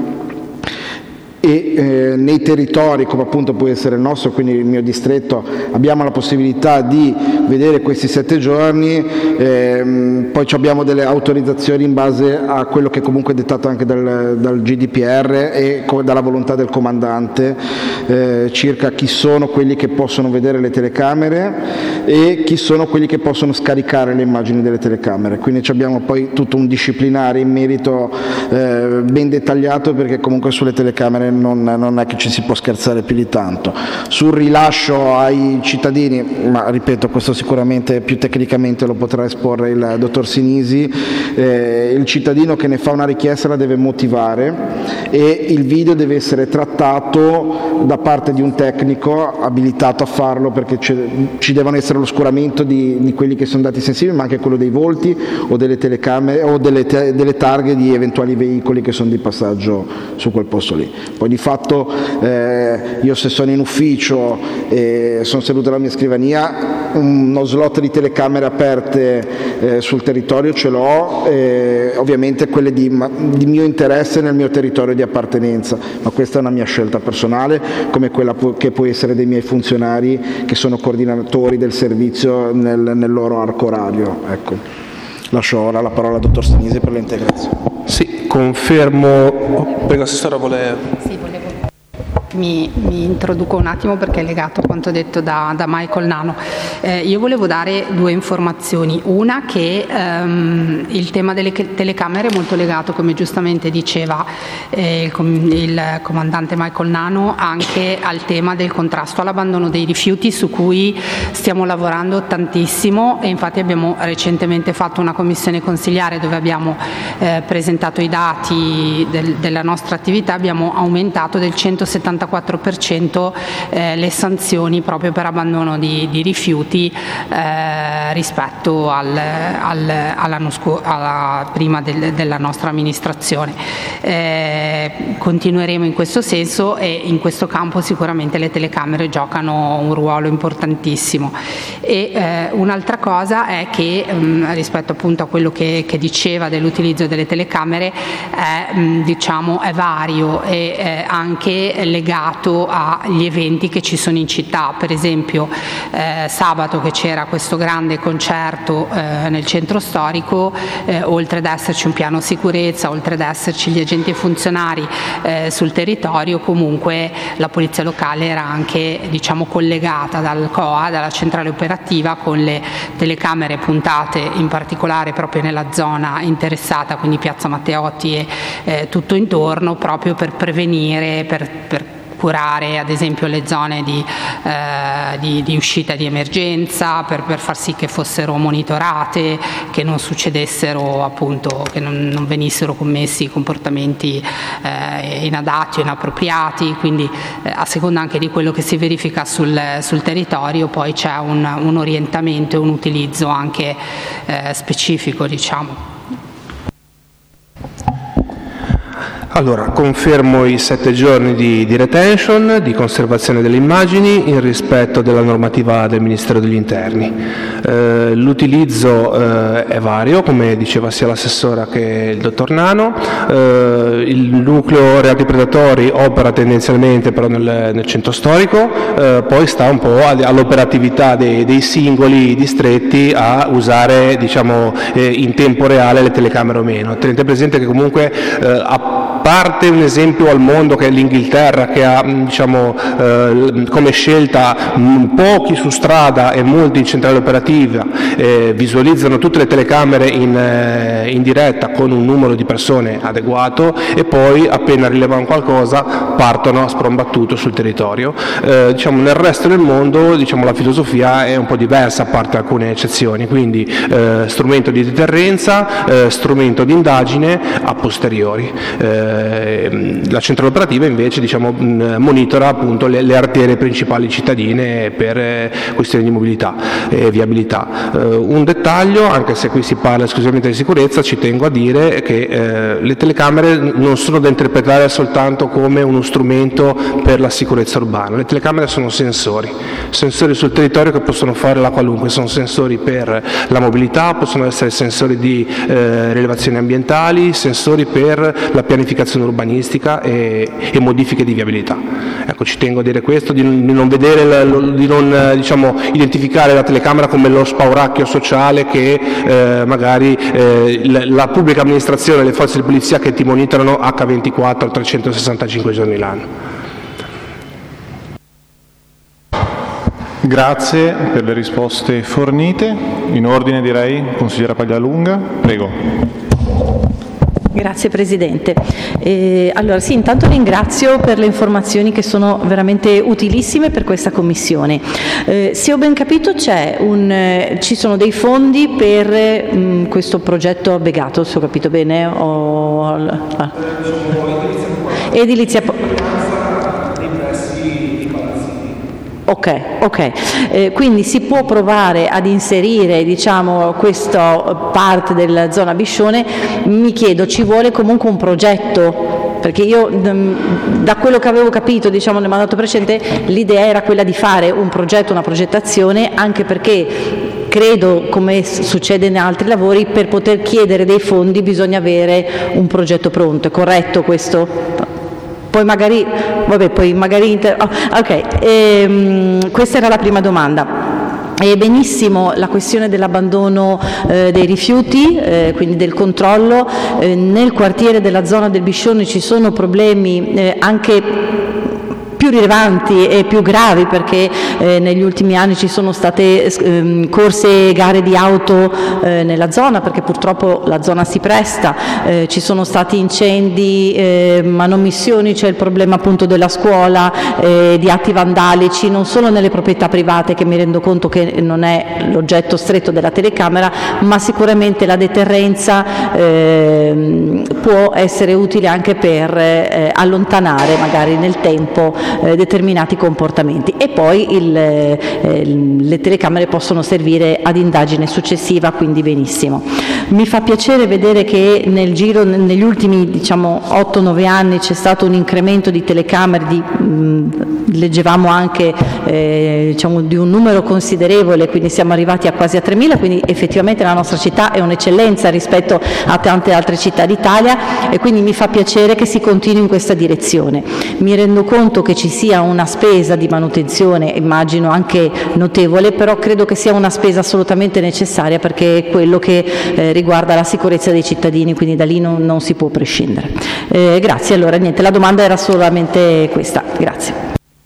E eh, nei territori, come appunto può essere il nostro, quindi il mio distretto, abbiamo la possibilità di vedere questi sette giorni, ehm, poi abbiamo delle autorizzazioni in base a quello che comunque è dettato anche dal, dal G D P R e dalla volontà del comandante, eh, circa chi sono quelli che possono vedere le telecamere e chi sono quelli che possono scaricare le immagini delle telecamere. Quindi abbiamo poi tutto un disciplinare in merito eh, ben dettagliato, perché comunque sulle telecamere Non, non è che ci si può scherzare più di tanto. Sul rilascio ai cittadini, ma ripeto, questo sicuramente più tecnicamente lo potrà esporre il dottor Sinisi, eh, il cittadino che ne fa una richiesta la deve motivare e il video deve essere trattato da parte di un tecnico abilitato a farlo, perché ci devono essere l'oscuramento di, di quelli che sono dati sensibili, ma anche quello dei volti o delle telecamere o delle, te, delle targhe di eventuali veicoli che sono di passaggio su quel posto lì. Poi di fatto eh, io, se sono in ufficio e sono seduto alla mia scrivania, uno slot di telecamere aperte eh, sul territorio ce l'ho, eh, ovviamente quelle di, di mio interesse nel mio territorio di appartenenza, ma questa è una mia scelta personale, come quella che può essere dei miei funzionari che sono coordinatori del servizio nel, nel loro arco orario. Ecco. Lascio ora la parola al dottor Sinisi per l'integrazione. Sì, confermo. Prego, Assessore, vuole... Sì, volevo... Mi, mi introduco un attimo perché è legato a quanto detto da, da Michael Nano. Eh, io volevo dare due informazioni. Una, che ehm, il tema delle telecamere è molto legato, come giustamente diceva eh, il, com- il comandante Michael Nano, anche al tema del contrasto all'abbandono dei rifiuti, su cui stiamo lavorando tantissimo, e infatti abbiamo recentemente fatto una commissione consiliare dove abbiamo eh, presentato i dati del, della nostra attività. Abbiamo aumentato del centosettantaquattro per cento eh, le sanzioni proprio per abbandono di, di rifiuti eh, rispetto al, al, all'anno scu- alla, prima del, della nostra amministrazione. Eh, continueremo in questo senso, e in questo campo sicuramente le telecamere giocano un ruolo importantissimo. E eh, un'altra cosa è che mh, rispetto appunto a quello che, che diceva dell'utilizzo delle telecamere, è, mh, diciamo, è vario e eh, anche legato legato agli eventi che ci sono in città. Per esempio eh, sabato che c'era questo grande concerto eh, nel centro storico, eh, oltre ad esserci un piano sicurezza, oltre ad esserci gli agenti funzionari eh, sul territorio, comunque la polizia locale era anche, diciamo, collegata dal C O A, dalla centrale operativa, con le telecamere puntate in particolare proprio nella zona interessata, quindi piazza Matteotti e eh, tutto intorno, proprio per prevenire, per, per curare ad esempio le zone di, eh, di, di uscita di emergenza, per, per far sì che fossero monitorate, che non succedessero, appunto, che non, non venissero commessi comportamenti eh, inadatti o inappropriati. Quindi eh, a seconda anche di quello che si verifica sul, sul territorio poi c'è un, un orientamento e un utilizzo anche eh, specifico, diciamo. Allora, confermo i sette giorni di, di retention, di conservazione delle immagini in rispetto della normativa del Ministero degli Interni. Eh, l'utilizzo eh, è vario, come diceva sia l'assessora che il dottor Nano. Eh, il nucleo reati predatori opera tendenzialmente però nel, nel centro storico, eh, poi sta un po' all'operatività dei, dei singoli distretti a usare, diciamo, eh, in tempo reale le telecamere o meno. Tenete presente che comunque eh, a parte un esempio al mondo che è l'Inghilterra, che ha, diciamo, eh, come scelta mh, pochi su strada e molti in centrale operativa, eh, visualizzano tutte le telecamere in, eh, in diretta con un numero di persone adeguato e poi appena rilevano qualcosa partono a sprombattuto sul territorio. Eh, diciamo, nel resto del mondo, diciamo, la filosofia è un po' diversa, a parte alcune eccezioni, quindi eh, strumento di deterrenza, eh, strumento di indagine a posteriori. Eh, La centrale operativa invece, diciamo, monitora appunto le, le arterie principali cittadine per eh, questioni di mobilità e viabilità. Eh, un dettaglio, anche se qui si parla esclusivamente di sicurezza, ci tengo a dire che eh, le telecamere non sono da interpretare soltanto come uno strumento per la sicurezza urbana. Le telecamere sono sensori, sensori sul territorio che possono fare la qualunque, sono sensori per la mobilità, possono essere sensori di eh, rilevazioni ambientali, sensori per la pianificazione urbanistica e, e modifiche di viabilità. Ecco, ci tengo a dire questo, di, di non vedere, di non, diciamo, identificare la telecamera come lo spauracchio sociale che eh, magari eh, la, la pubblica amministrazione e le forze di polizia che ti monitorano acca ventiquattro, trecentosessantacinque giorni l'anno. Grazie per le risposte fornite. In ordine direi, consigliera Paglialunga, prego. Grazie Presidente. Eh, allora sì, intanto ringrazio per le informazioni che sono veramente utilissime per questa Commissione. Eh, se ho ben capito c'è un, eh, ci sono dei fondi per mh, questo progetto Begato, se ho capito bene. O, ah. Edilizia. Ok, ok. Eh, quindi si può provare ad inserire, diciamo, questa parte della zona Biscione. Mi chiedo, ci vuole comunque un progetto? Perché io, da quello che avevo capito, diciamo, nel mandato precedente, l'idea era quella di fare un progetto, una progettazione, anche perché credo, come succede in altri lavori, per poter chiedere dei fondi bisogna avere un progetto pronto. È corretto questo? Poi magari, vabbè, poi magari, inter... oh, ok, ehm, questa era la prima domanda. E benissimo la questione dell'abbandono eh, dei rifiuti, eh, quindi del controllo. Eh, nel quartiere della zona del Biscione ci sono problemi eh, anche più rilevanti e più gravi, perché eh, negli ultimi anni ci sono state eh, corse e gare di auto eh, nella zona, perché purtroppo la zona si presta, eh, ci sono stati incendi, eh, manomissioni, c'è il problema appunto della scuola, eh, di atti vandalici, non solo nelle proprietà private, che mi rendo conto che non è l'oggetto stretto della telecamera, ma sicuramente la deterrenza eh, può essere utile anche per eh, allontanare magari nel tempo Eh, determinati comportamenti. E poi il, eh, le telecamere possono servire ad indagine successiva, quindi benissimo. Mi fa piacere vedere che nel giro, negli ultimi diciamo, otto nove anni c'è stato un incremento di telecamere, di, mh, leggevamo anche eh, diciamo, di un numero considerevole, quindi siamo arrivati a quasi a tremila, quindi effettivamente la nostra città è un'eccellenza rispetto a tante altre città d'Italia e quindi mi fa piacere che si continui in questa direzione. Mi rendo conto che ci sia una spesa di manutenzione, immagino anche notevole, però credo che sia una spesa assolutamente necessaria perché è quello che eh, riguarda la sicurezza dei cittadini, quindi da lì non, non si può prescindere. Eh, grazie, allora niente, la domanda era solamente questa, grazie.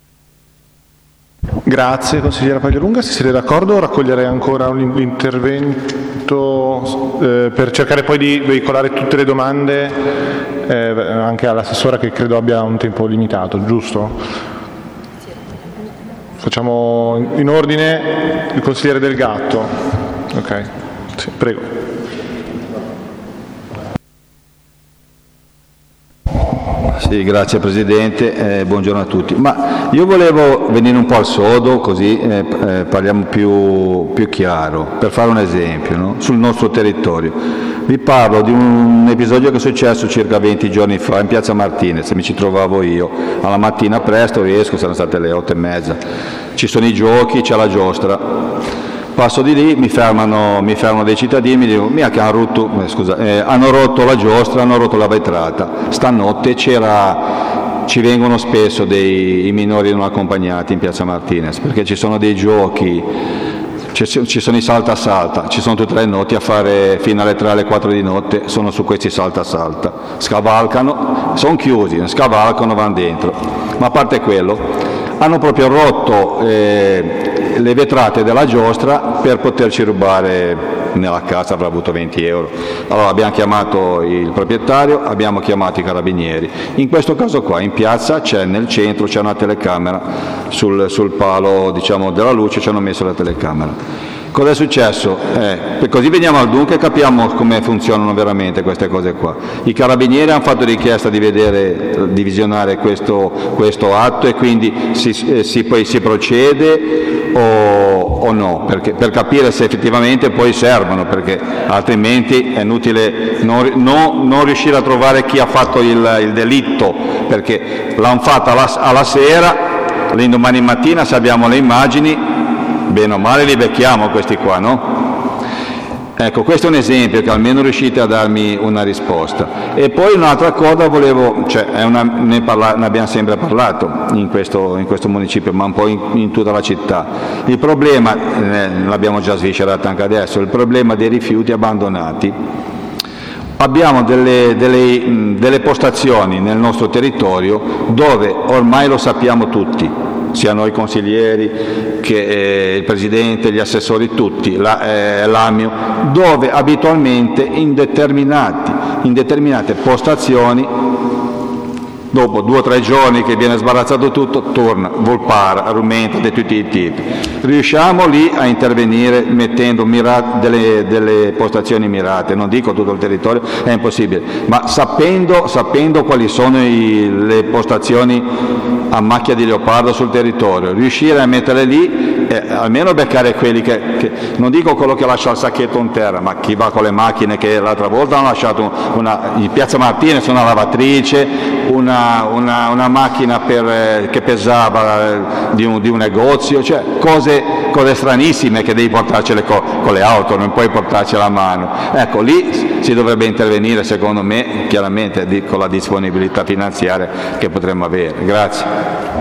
Grazie consigliera Paglialunga, se siete d'accordo raccoglierei ancora un intervento eh, per cercare poi di veicolare tutte le domande eh, anche all'assessora che credo abbia un tempo limitato, giusto? Facciamo in ordine il consigliere Del Gatto. Ok, sì, prego. Sì, grazie Presidente, eh, buongiorno a tutti. Ma io volevo venire un po' al sodo, così eh, eh, parliamo più, più chiaro, per fare un esempio, no? Sul nostro territorio. Vi parlo di un episodio che è successo circa venti giorni fa in Piazza Martinez, mi ci trovavo io. Alla mattina presto riesco, saranno state le otto e mezza, ci sono i giochi, c'è la giostra. Passo di lì, mi fermano, mi fermano dei cittadini, mi dicono che hanno rotto, eh, scusa, eh, hanno rotto la giostra, hanno rotto la vetrata. Stanotte c'era, ci vengono spesso dei i minori non accompagnati in Piazza Martinez, perché ci sono dei giochi, ci, ci sono i salta salta, ci sono tutte le notti a fare fino alle tre alle quattro di notte, sono su questi salta salta, scavalcano, sono chiusi, scavalcano, vanno dentro. Ma a parte quello, hanno proprio rotto eh, le vetrate della giostra per poterci rubare nella casa, avrà avuto venti euro. Allora abbiamo chiamato il proprietario, abbiamo chiamato i carabinieri. In questo caso qua in piazza c'è, nel centro c'è una telecamera, sul, sul palo diciamo, della luce ci hanno messo la telecamera. Cosa è successo? Eh, così veniamo al dunque e capiamo come funzionano veramente queste cose qua. I carabinieri hanno fatto richiesta di vedere, di visionare questo, questo atto e quindi si, eh, si, poi si procede o, o no, perché, per capire se effettivamente poi servono, perché altrimenti è inutile non, non, non riuscire a trovare chi ha fatto il, il delitto, perché l'hanno fatta alla, alla sera, l'indomani mattina se abbiamo le immagini, bene o male li becchiamo questi qua, no? Ecco, questo è un esempio che almeno riuscite a darmi una risposta. E poi un'altra cosa volevo, cioè è una, ne, parla, ne abbiamo sempre parlato in questo, in questo municipio, ma un po' in, in tutta la città. Il problema, eh, l'abbiamo già sviscerato anche adesso, il problema dei rifiuti abbandonati. Abbiamo delle, delle, delle postazioni nel nostro territorio dove ormai lo sappiamo tutti, sia noi consiglieri che eh, il Presidente, gli assessori tutti, la, eh, l'Amio, dove abitualmente in, determinati, in determinate postazioni, dopo due o tre giorni che viene sbarazzato tutto, torna, volpara, rumenta di tutti i tipi. Riusciamo lì a intervenire mettendo mirate, delle, delle postazioni mirate, non dico tutto il territorio, è impossibile, ma sapendo, sapendo quali sono i, le postazioni a macchia di leopardo sul territorio, riuscire a mettere lì, eh, almeno beccare quelli che, che, non dico quello che lascia il sacchetto in terra, ma chi va con le macchine che l'altra volta hanno lasciato una, in Piazza Martinez una lavatrice, una, una, una macchina per, eh, che pesava eh, di, un, di un negozio, cioè cose, cose stranissime che devi portarcele co, con le auto, non puoi portarcela a mano. Ecco, lì si dovrebbe intervenire secondo me, chiaramente di, con la disponibilità finanziaria che potremmo avere. Grazie.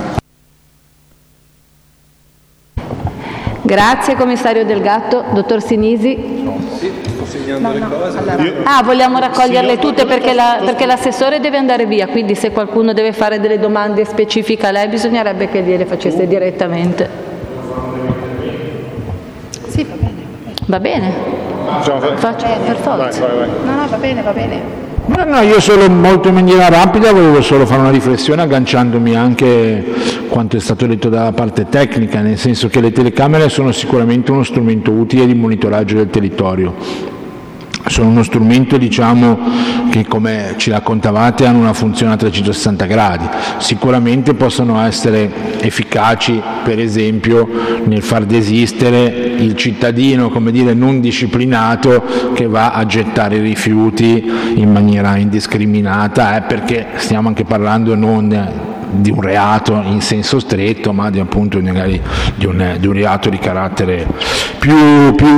Grazie commissario Del Gatto. Dottor Sinisi? Sì, sto segnando no, le cose. No, allora. Ah, vogliamo raccoglierle tutte perché, la, perché l'assessore deve andare via, quindi se qualcuno deve fare delle domande specifiche a lei bisognerebbe che gliele facesse direttamente. Sì, va bene. Va bene? Faccio, eh, per forza. Vai, vai, vai. No, no, va bene, va bene. No, no, io solo molto in maniera rapida volevo solo fare una riflessione agganciandomi anche a quanto è stato detto dalla parte tecnica, nel senso che le telecamere sono sicuramente uno strumento utile di monitoraggio del territorio. sono uno strumento, diciamo, che, come ci raccontavate, hanno una funzione a trecentosessanta gradi. Sicuramente possono essere efficaci, per esempio, nel far desistere il cittadino, come dire, non disciplinato, che va a gettare i rifiuti in maniera indiscriminata, eh, perché stiamo anche parlando non di un reato in senso stretto, ma di, appunto, magari di, un, di un reato di carattere più, più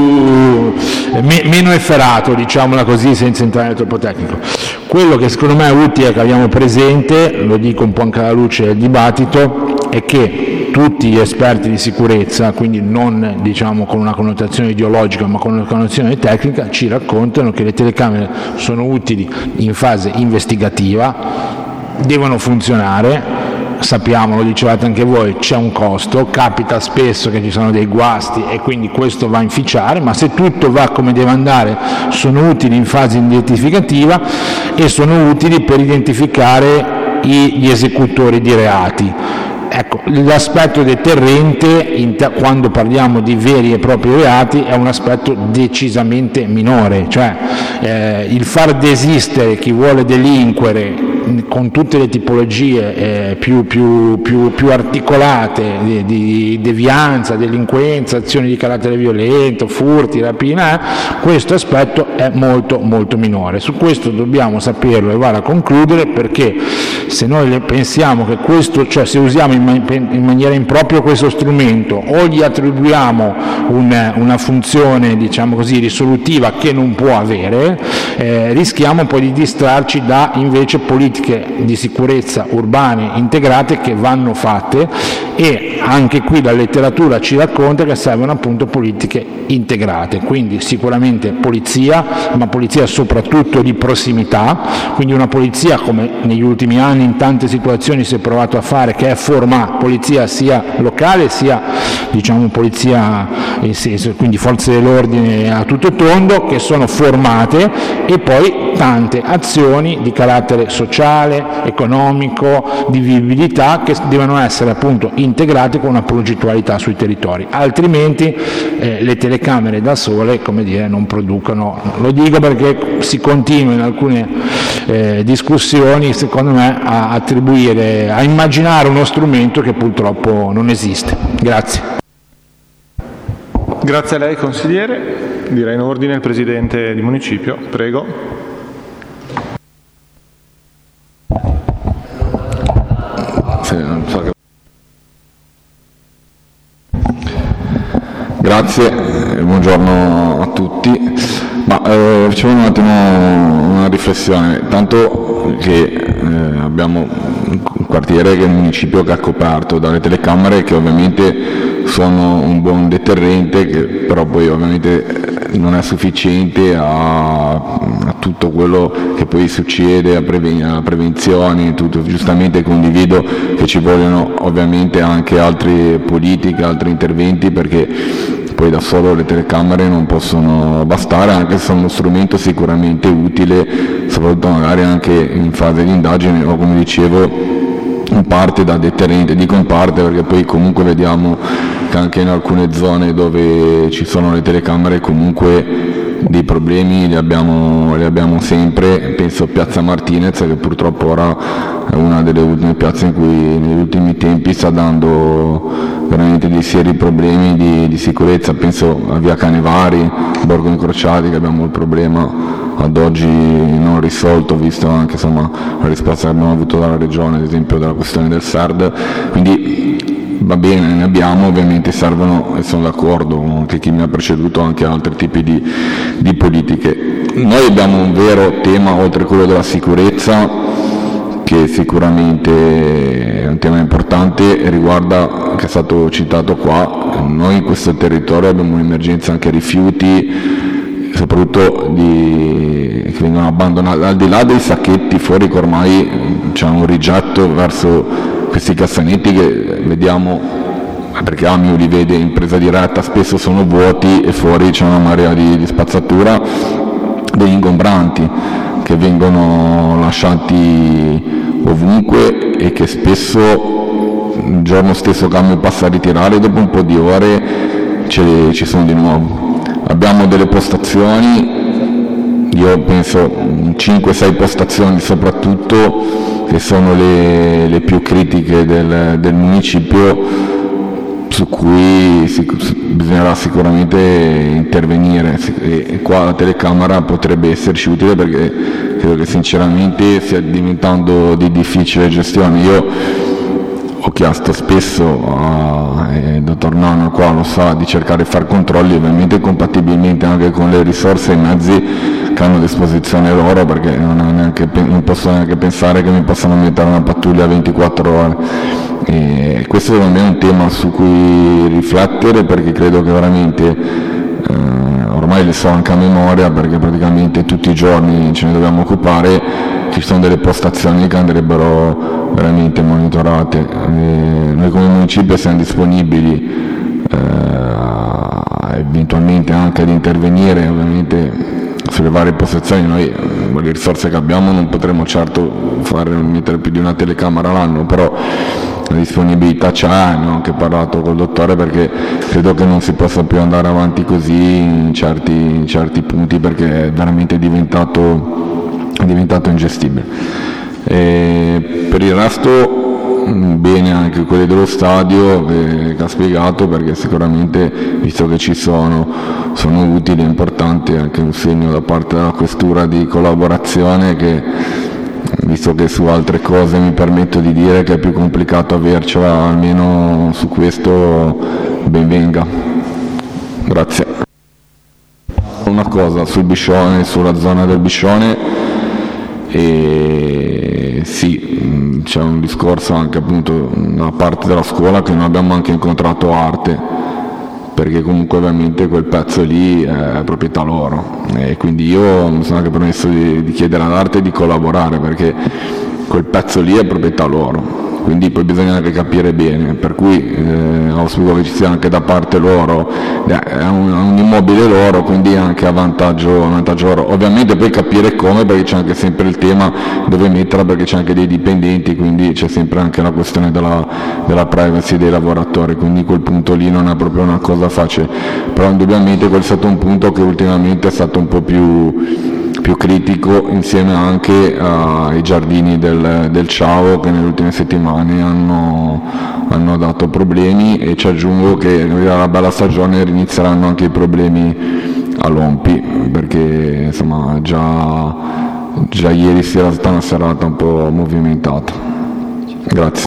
me, meno efferato, diciamola così, senza entrare troppo tecnico. Quello che secondo me è utile che abbiamo presente, lo dico un po' anche alla luce del dibattito, è che tutti gli esperti di sicurezza, quindi non, diciamo, con una connotazione ideologica ma con una connotazione tecnica, ci raccontano che le telecamere sono utili in fase investigativa, devono funzionare. Sappiamo, lo dicevate anche voi, c'è un costo, capita spesso che ci sono dei guasti e quindi questo va a inficiare, ma se tutto va come deve andare sono utili in fase identificativa e sono utili per identificare gli esecutori di reati. Ecco, l'aspetto deterrente, quando parliamo di veri e propri reati, è un aspetto decisamente minore, cioè eh, il far desistere chi vuole delinquere con tutte le tipologie eh, più, più, più, più articolate di, di devianza, delinquenza, azioni di carattere violento, furti, rapina, eh, questo aspetto è molto molto minore. Su questo dobbiamo saperlo e vale a concludere, perché se noi pensiamo che questo, cioè se usiamo in, in maniera impropria questo strumento o gli attribuiamo un, una funzione, diciamo così, risolutiva che non può avere, eh, rischiamo poi di distrarci da invece politiche di sicurezza urbane integrate che vanno fatte, e anche qui la letteratura ci racconta che servono appunto politiche integrate, quindi sicuramente polizia, ma polizia soprattutto di prossimità, quindi una polizia come negli ultimi anni in tante situazioni si è provato a fare, che è formata, polizia sia locale sia, diciamo, polizia in senso, quindi forze dell'ordine a tutto tondo, che sono formate, e poi tante azioni di carattere sociale, economico, di vivibilità, che devono essere appunto integrate con una progettualità sui territori, altrimenti eh, le telecamere da sole, come dire, non producono. Lo dico perché si continua in alcune eh, discussioni, secondo me, a attribuire, a immaginare uno strumento che purtroppo non esiste. Grazie. Grazie a lei, consigliere. Direi in ordine il Presidente di Municipio, prego. Grazie, buongiorno a tutti. Ma eh, facevo un attimo una riflessione, tanto che eh, abbiamo un quartiere che è un municipio che è coperto dalle telecamere, che ovviamente sono un buon deterrente, che però poi ovviamente non è sufficiente a, a tutto quello che poi succede, a, preven- a prevenzione, tutto. Giustamente condivido che ci vogliono ovviamente anche altre politiche, altri interventi, perché poi da solo le telecamere non possono bastare, anche se sono uno strumento sicuramente utile, soprattutto magari anche in fase di indagine o, come dicevo, in parte da deterrente. Dico in parte perché poi comunque vediamo che anche in alcune zone dove ci sono le telecamere comunque dei problemi li abbiamo, li abbiamo sempre. Penso a Piazza Martinez, che purtroppo ora è una delle ultime piazze in cui negli ultimi tempi sta dando veramente dei seri problemi di, di sicurezza. Penso a Via Canevari, Borgo Incrociati, che abbiamo il problema ad oggi non risolto, visto anche, insomma, la risposta che abbiamo avuto dalla Regione, ad esempio della questione del S A R D. Quindi va bene, ne abbiamo, ovviamente servono, e sono d'accordo con anche chi mi ha preceduto, anche altri tipi di, di politiche. Noi abbiamo un vero tema, oltre a quello della sicurezza, che sicuramente è un tema importante e riguarda, che è stato citato qua, noi in questo territorio abbiamo un'emergenza anche rifiuti, soprattutto di, che vengono abbandonati, al di là dei sacchetti fuori, che ormai c'è un rigetto verso questi cassonetti che vediamo, perché Amio li vede in presa diretta, spesso sono vuoti e fuori c'è una marea di, di spazzatura, degli ingombranti che vengono lasciati ovunque e che spesso il giorno stesso che Amio passa a ritirare, dopo un po' di ore ci sono di nuovo. Abbiamo delle postazioni io penso cinque sei postazioni soprattutto, che sono le, le più critiche del, del municipio, su cui si, bisognerà sicuramente intervenire, e qua la telecamera potrebbe esserci utile, perché credo che sinceramente stia diventando di difficile gestione. Io ho chiesto spesso, e il dottor Nano qua lo sa, di cercare di fare controlli ovviamente compatibilmente anche con le risorse e i mezzi che hanno a disposizione loro, perché non, neanche, non posso neanche pensare che mi possano mettere una pattuglia ventiquattro ore. E questo secondo me è un tema su cui riflettere, perché credo che veramente eh, ormai le so anche a memoria, perché praticamente tutti i giorni ce ne dobbiamo occupare. Ci sono delle postazioni che andrebbero veramente monitorate. E noi come municipio siamo disponibili eh, eventualmente anche ad intervenire ovviamente sulle varie postazioni. Noi le risorse che abbiamo non potremo certo fare mettere più di una telecamera l'anno, però la disponibilità c'è, ne ho anche parlato col dottore, perché credo che non si possa più andare avanti così in certi, in certi punti, perché è veramente diventato, è diventato ingestibile. E per il resto bene anche quelli dello stadio che, che ha spiegato, perché sicuramente, visto che ci sono, sono utili, è importante anche un segno da parte della questura di collaborazione, che visto che su altre cose mi permetto di dire che è più complicato avercela, almeno su questo ben venga. Grazie. Una cosa sul Biscione, sulla zona del Biscione, e sì, c'è un discorso anche appunto da parte della scuola, che noi abbiamo anche incontrato Arte, perché comunque ovviamente quel pezzo lì è proprietà loro, e quindi io mi sono anche permesso di, di chiedere ad Arte di collaborare, perché quel pezzo lì è proprietà loro, quindi poi bisogna anche capire bene, per cui eh, auspico che ci sia anche da parte loro, eh, è un, un immobile loro, quindi anche a vantaggio, a vantaggio loro. Ovviamente poi capire come, perché c'è anche sempre il tema dove metterla, perché c'è anche dei dipendenti, quindi c'è sempre anche la questione della, della privacy dei lavoratori, quindi quel punto lì non è proprio una cosa facile, però indubbiamente quel è stato un punto che ultimamente è stato un po' più più critico, insieme anche ai giardini del, del Ciao, che nelle ultime settimane hanno, hanno dato problemi, e ci aggiungo che la bella stagione inizieranno anche i problemi all'Ompi, perché insomma già, già ieri sera è stata una serata un po' movimentata. Grazie.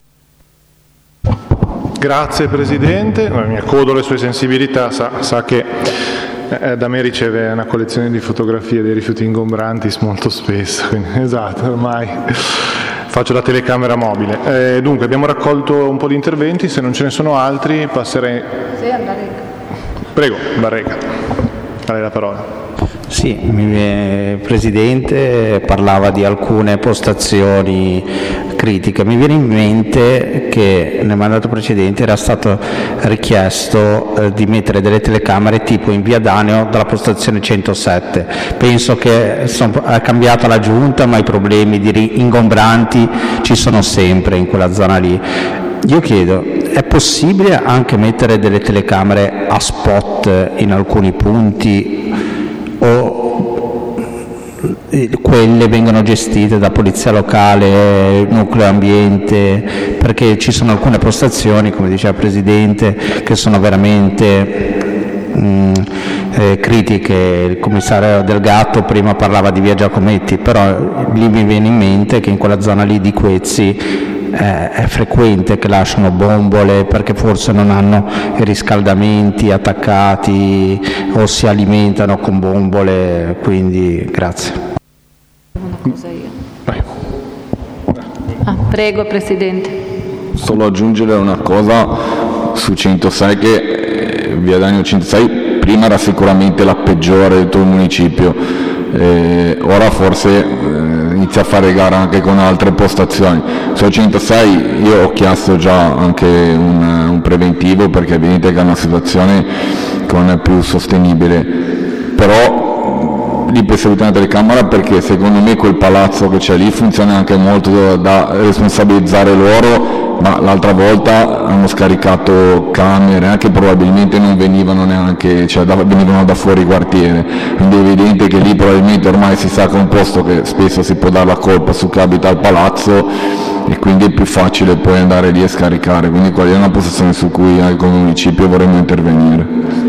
Grazie Presidente, mi accodo alle sue sensibilità, sa, sa che Eh, da me riceve una collezione di fotografie dei rifiuti ingombranti molto spesso, quindi, esatto, ormai faccio la telecamera mobile. Eh, dunque abbiamo raccolto un po' di interventi, se non ce ne sono altri passerei... Sì, Prego, Barreca, a lei la parola. Sì, Presidente parlava di alcune postazioni critiche. Mi viene in mente che nel mandato precedente era stato richiesto eh, di mettere delle telecamere tipo in via Daneo dalla postazione centosette. Penso che son, è cambiata la giunta, ma i problemi di ingombranti ci sono sempre in quella zona lì. Io chiedo, è possibile anche mettere delle telecamere a spot in alcuni punti, o quelle vengono gestite da polizia locale, nucleo ambiente, perché ci sono alcune postazioni, come diceva il Presidente, che sono veramente mh, eh, critiche. Il commissario Del Gatto prima parlava di via Giacometti, però lì mi viene in mente che in quella zona lì di Quezzi è frequente che lasciano bombole perché forse non hanno i riscaldamenti attaccati o si alimentano con bombole, quindi grazie. Una cosa io. Ah, prego Presidente. Solo aggiungere una cosa su centosei, che eh, via Danio centosei prima era sicuramente la peggiore del tutto il municipio, eh, ora forse eh, inizia a fare gara anche con altre postazioni. Su centosei io ho chiesto già anche un, un preventivo, perché è evidente che è una situazione che non è più sostenibile, però lì per servire una telecamera, perché secondo me quel palazzo che c'è lì funziona anche molto da, da responsabilizzare loro ma l'altra volta hanno scaricato camere che probabilmente non venivano neanche, cioè da, venivano da fuori quartiere, quindi è evidente che lì probabilmente ormai si sa che è un posto che spesso si può dare la colpa su chi abita al palazzo e quindi è più facile poi andare lì e scaricare, quindi quella è una posizione su cui anche come municipio vorremmo intervenire.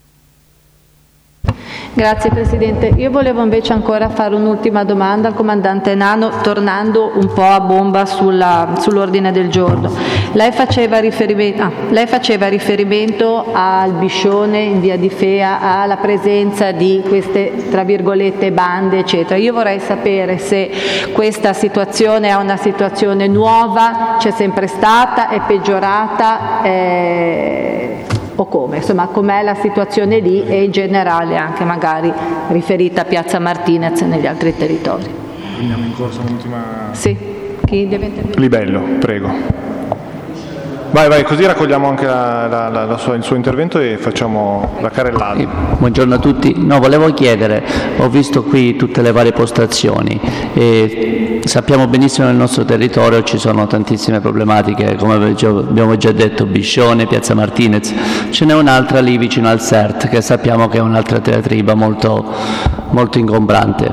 Grazie Presidente. Io volevo invece ancora fare un'ultima domanda al Comandante Nano, tornando un po' a bomba sulla, sull'ordine del giorno. Lei faceva riferimento, ah, lei faceva riferimento al Biscione in via di Fea, alla presenza di queste, tra virgolette, bande, eccetera. Io vorrei sapere se questa situazione è una situazione nuova, c'è sempre stata, è peggiorata, è... o come, insomma com'è la situazione lì e in generale anche magari riferita a Piazza Martinez e negli altri territori. Andiamo in corso un'ultima... Sì, chi deve intervenire? Libello, prego. Vai, vai, così raccogliamo anche la, la, la, la sua, il suo intervento e facciamo la carrellata. Eh, buongiorno a tutti. No, volevo chiedere, ho visto qui tutte le varie postazioni e sappiamo benissimo nel nostro territorio ci sono tantissime problematiche, come abbiamo già detto, Biscione, Piazza Martinez. Ce n'è un'altra lì vicino al S E R T che sappiamo che è un'altra teatriba molto, molto ingombrante.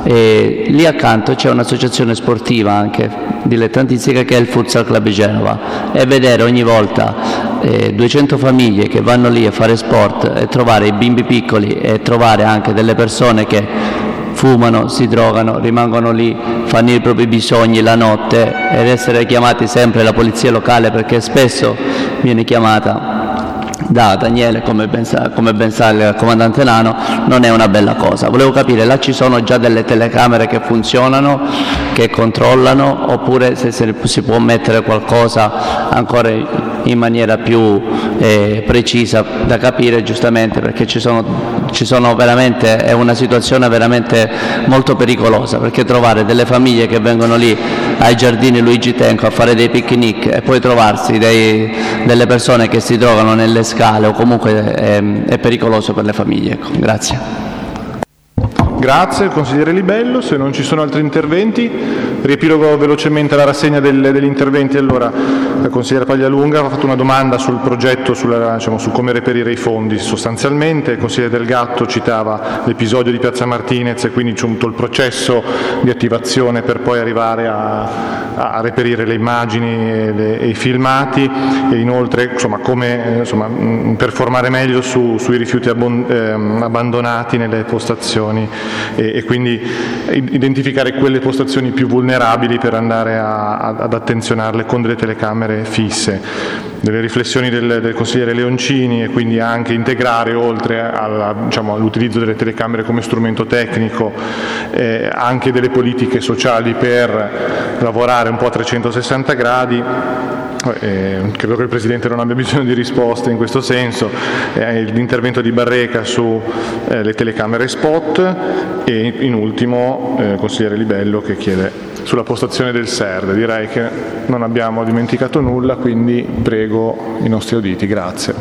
E lì accanto c'è un'associazione sportiva anche dilettantistica che è il Futsal Club Genova, e vedere ogni volta eh, duecento famiglie che vanno lì a fare sport e trovare i bimbi piccoli e trovare anche delle persone che fumano, si drogano, rimangono lì, fanno i propri bisogni la notte ed essere chiamati sempre la polizia locale, perché spesso viene chiamata da Daniele, come ben sa, come ben sa il comandante Nano, non è una bella cosa. Volevo capire, là ci sono già delle telecamere che funzionano, che controllano, oppure se si può mettere qualcosa ancora in maniera più eh, precisa da capire, giustamente, perché ci sono, ci sono veramente, è una situazione veramente molto pericolosa, perché trovare delle famiglie che vengono lì ai giardini Luigi Tenco a fare dei picnic e poi trovarsi dei, delle persone che si drogano nelle scale o comunque è, è pericoloso per le famiglie. Ecco. Grazie. Grazie, il consigliere Libello. Se non ci sono altri interventi, riepilogo velocemente la rassegna del, degli interventi. Allora, la consigliera Paglialunga ha fatto una domanda sul progetto, sulla, diciamo, su come reperire i fondi sostanzialmente. Il consigliere Del Gatto citava l'episodio di Piazza Martinez e quindi tutto il processo di attivazione per poi arrivare a, a reperire le immagini e, le, e i filmati, e inoltre insomma, come insomma, performare meglio su, sui rifiuti abbon, eh, abbandonati nelle postazioni. E, e quindi identificare quelle postazioni più vulnerabili per andare a, a, ad attenzionarle con delle telecamere fisse. Delle riflessioni del, del consigliere Leoncini, e quindi anche integrare, oltre alla, diciamo, all'utilizzo delle telecamere come strumento tecnico, eh, anche delle politiche sociali per lavorare un po' a trecentosessanta gradi. Eh, credo che il Presidente non abbia bisogno di risposte in questo senso. Eh, l'intervento di Barreca su eh, le telecamere spot, e in ultimo il eh, consigliere Libello che chiede sulla postazione del S E R D. Direi che non abbiamo dimenticato nulla, quindi prego i nostri auditi. Grazie.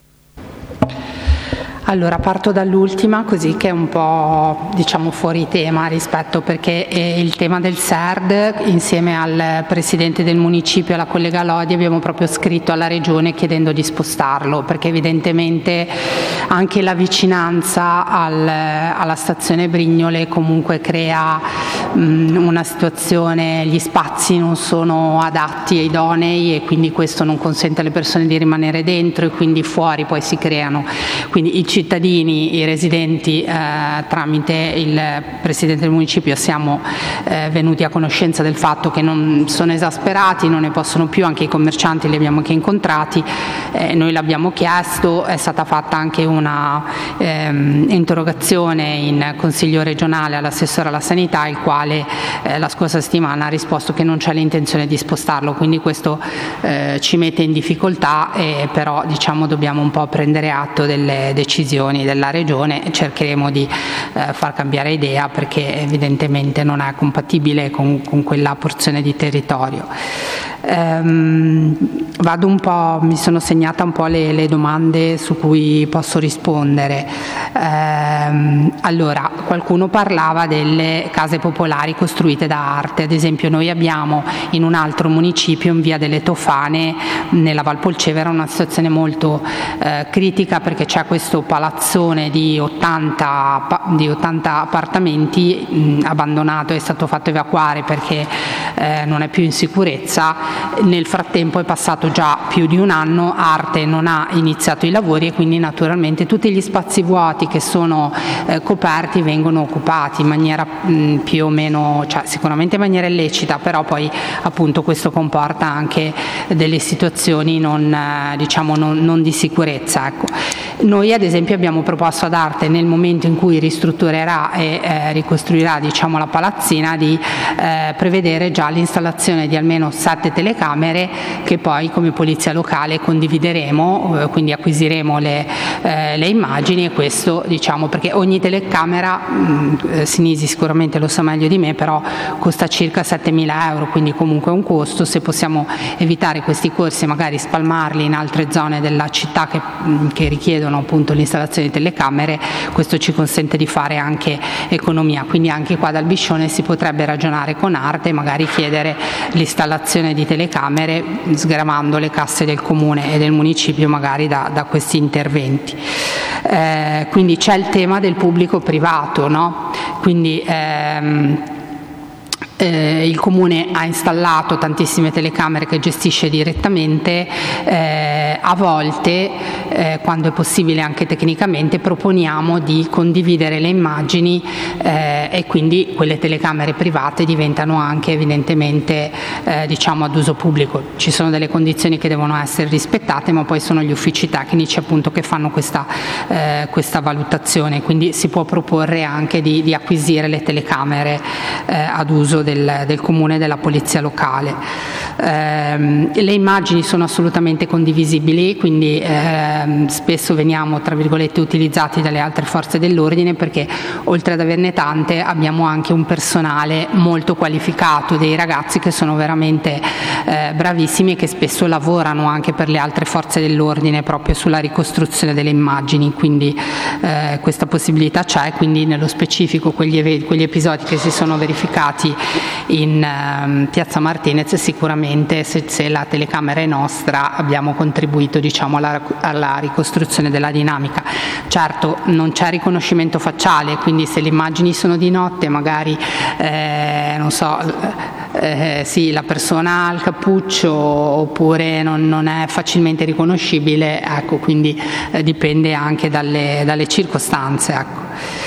Allora, parto dall'ultima, così che è un po' diciamo fuori tema rispetto, perché il tema del S E R D, insieme al Presidente del Municipio e alla collega Lodi, abbiamo proprio scritto alla Regione chiedendo di spostarlo, perché evidentemente anche la vicinanza al, alla stazione Brignole comunque crea mh, una situazione, gli spazi non sono adatti e idonei, e quindi questo non consente alle persone di rimanere dentro, e quindi fuori poi si creano. Quindi i cittadini, i residenti, eh, tramite il Presidente del Municipio siamo eh, venuti a conoscenza del fatto che non sono esasperati, non ne possono più, anche i commercianti li abbiamo anche incontrati, eh, noi l'abbiamo chiesto, è stata fatta anche una ehm, interrogazione in Consiglio regionale all'assessore alla sanità, il quale eh, la scorsa settimana ha risposto che non c'è l'intenzione di spostarlo, quindi questo eh, ci mette in difficoltà, eh, però diciamo dobbiamo un po' prendere atto delle decisioni della Regione, e cercheremo di eh, far cambiare idea, perché evidentemente non è compatibile con, con quella porzione di territorio. Ehm, vado un po', mi sono segnata un po' le, le domande su cui posso rispondere. Ehm, allora, qualcuno parlava delle case popolari costruite da Arte. Ad esempio, noi abbiamo in un altro municipio, in via delle Tofane, nella Valpolcevera, una situazione molto eh, critica, perché c'è questo palazzone di ottanta, di ottanta appartamenti mh, abbandonato, è stato fatto evacuare perché eh, non è più in sicurezza. Nel frattempo è passato già più di un anno, Arte non ha iniziato i lavori e quindi naturalmente tutti gli spazi vuoti che sono eh, coperti vengono occupati in maniera mh, più o meno, cioè sicuramente in maniera illecita, però poi appunto questo comporta anche delle situazioni non, eh, diciamo non, non di sicurezza. Ecco. Noi ad esempio abbiamo proposto ad Arte, nel momento in cui ristrutturerà e eh, ricostruirà diciamo, la palazzina, di eh, prevedere già l'installazione di almeno sette telecamere che poi come polizia locale condivideremo, eh, quindi acquisiremo le, eh, le immagini, e questo diciamo perché ogni telecamera, mh, eh, Sinisi sicuramente lo sa meglio di me, però costa circa settemila euro, quindi comunque è un costo. Se possiamo evitare questi corsi e magari spalmarli in altre zone della città che, mh, che richiedono appunto l'installazione di telecamere, questo ci consente di fare anche economia. Quindi anche qua dal Biscione si potrebbe ragionare con Arte e magari chiedere l'installazione di telecamere sgravando le casse del comune e del municipio magari da, da questi interventi. Eh, quindi c'è il tema del pubblico privato, no? Quindi ehm, Eh, il Comune ha installato tantissime telecamere che gestisce direttamente, eh, a volte, eh, quando è possibile anche tecnicamente, proponiamo di condividere le immagini eh, e quindi quelle telecamere private diventano anche evidentemente eh, diciamo ad uso pubblico. Ci sono delle condizioni che devono essere rispettate, ma poi sono gli uffici tecnici appunto che fanno questa, eh, questa valutazione, quindi si può proporre anche di, di acquisire le telecamere eh, ad uso del Del, del comune e della polizia locale. Eh, le immagini sono assolutamente condivisibili, quindi eh, spesso veniamo tra virgolette utilizzati dalle altre forze dell'ordine, perché oltre ad averne tante abbiamo anche un personale molto qualificato, dei ragazzi che sono veramente eh, bravissimi e che spesso lavorano anche per le altre forze dell'ordine proprio sulla ricostruzione delle immagini, quindi eh, questa possibilità c'è. Quindi nello specifico quegli, ev- quegli episodi che si sono verificati in um, Piazza Martinez, sicuramente se, se la telecamera è nostra abbiamo contribuito diciamo, alla, alla ricostruzione della dinamica. Certo non c'è riconoscimento facciale, quindi se le immagini sono di notte magari eh, non so eh, sì, la persona ha il cappuccio oppure non, non è facilmente riconoscibile, ecco, quindi eh, dipende anche dalle, dalle circostanze, ecco.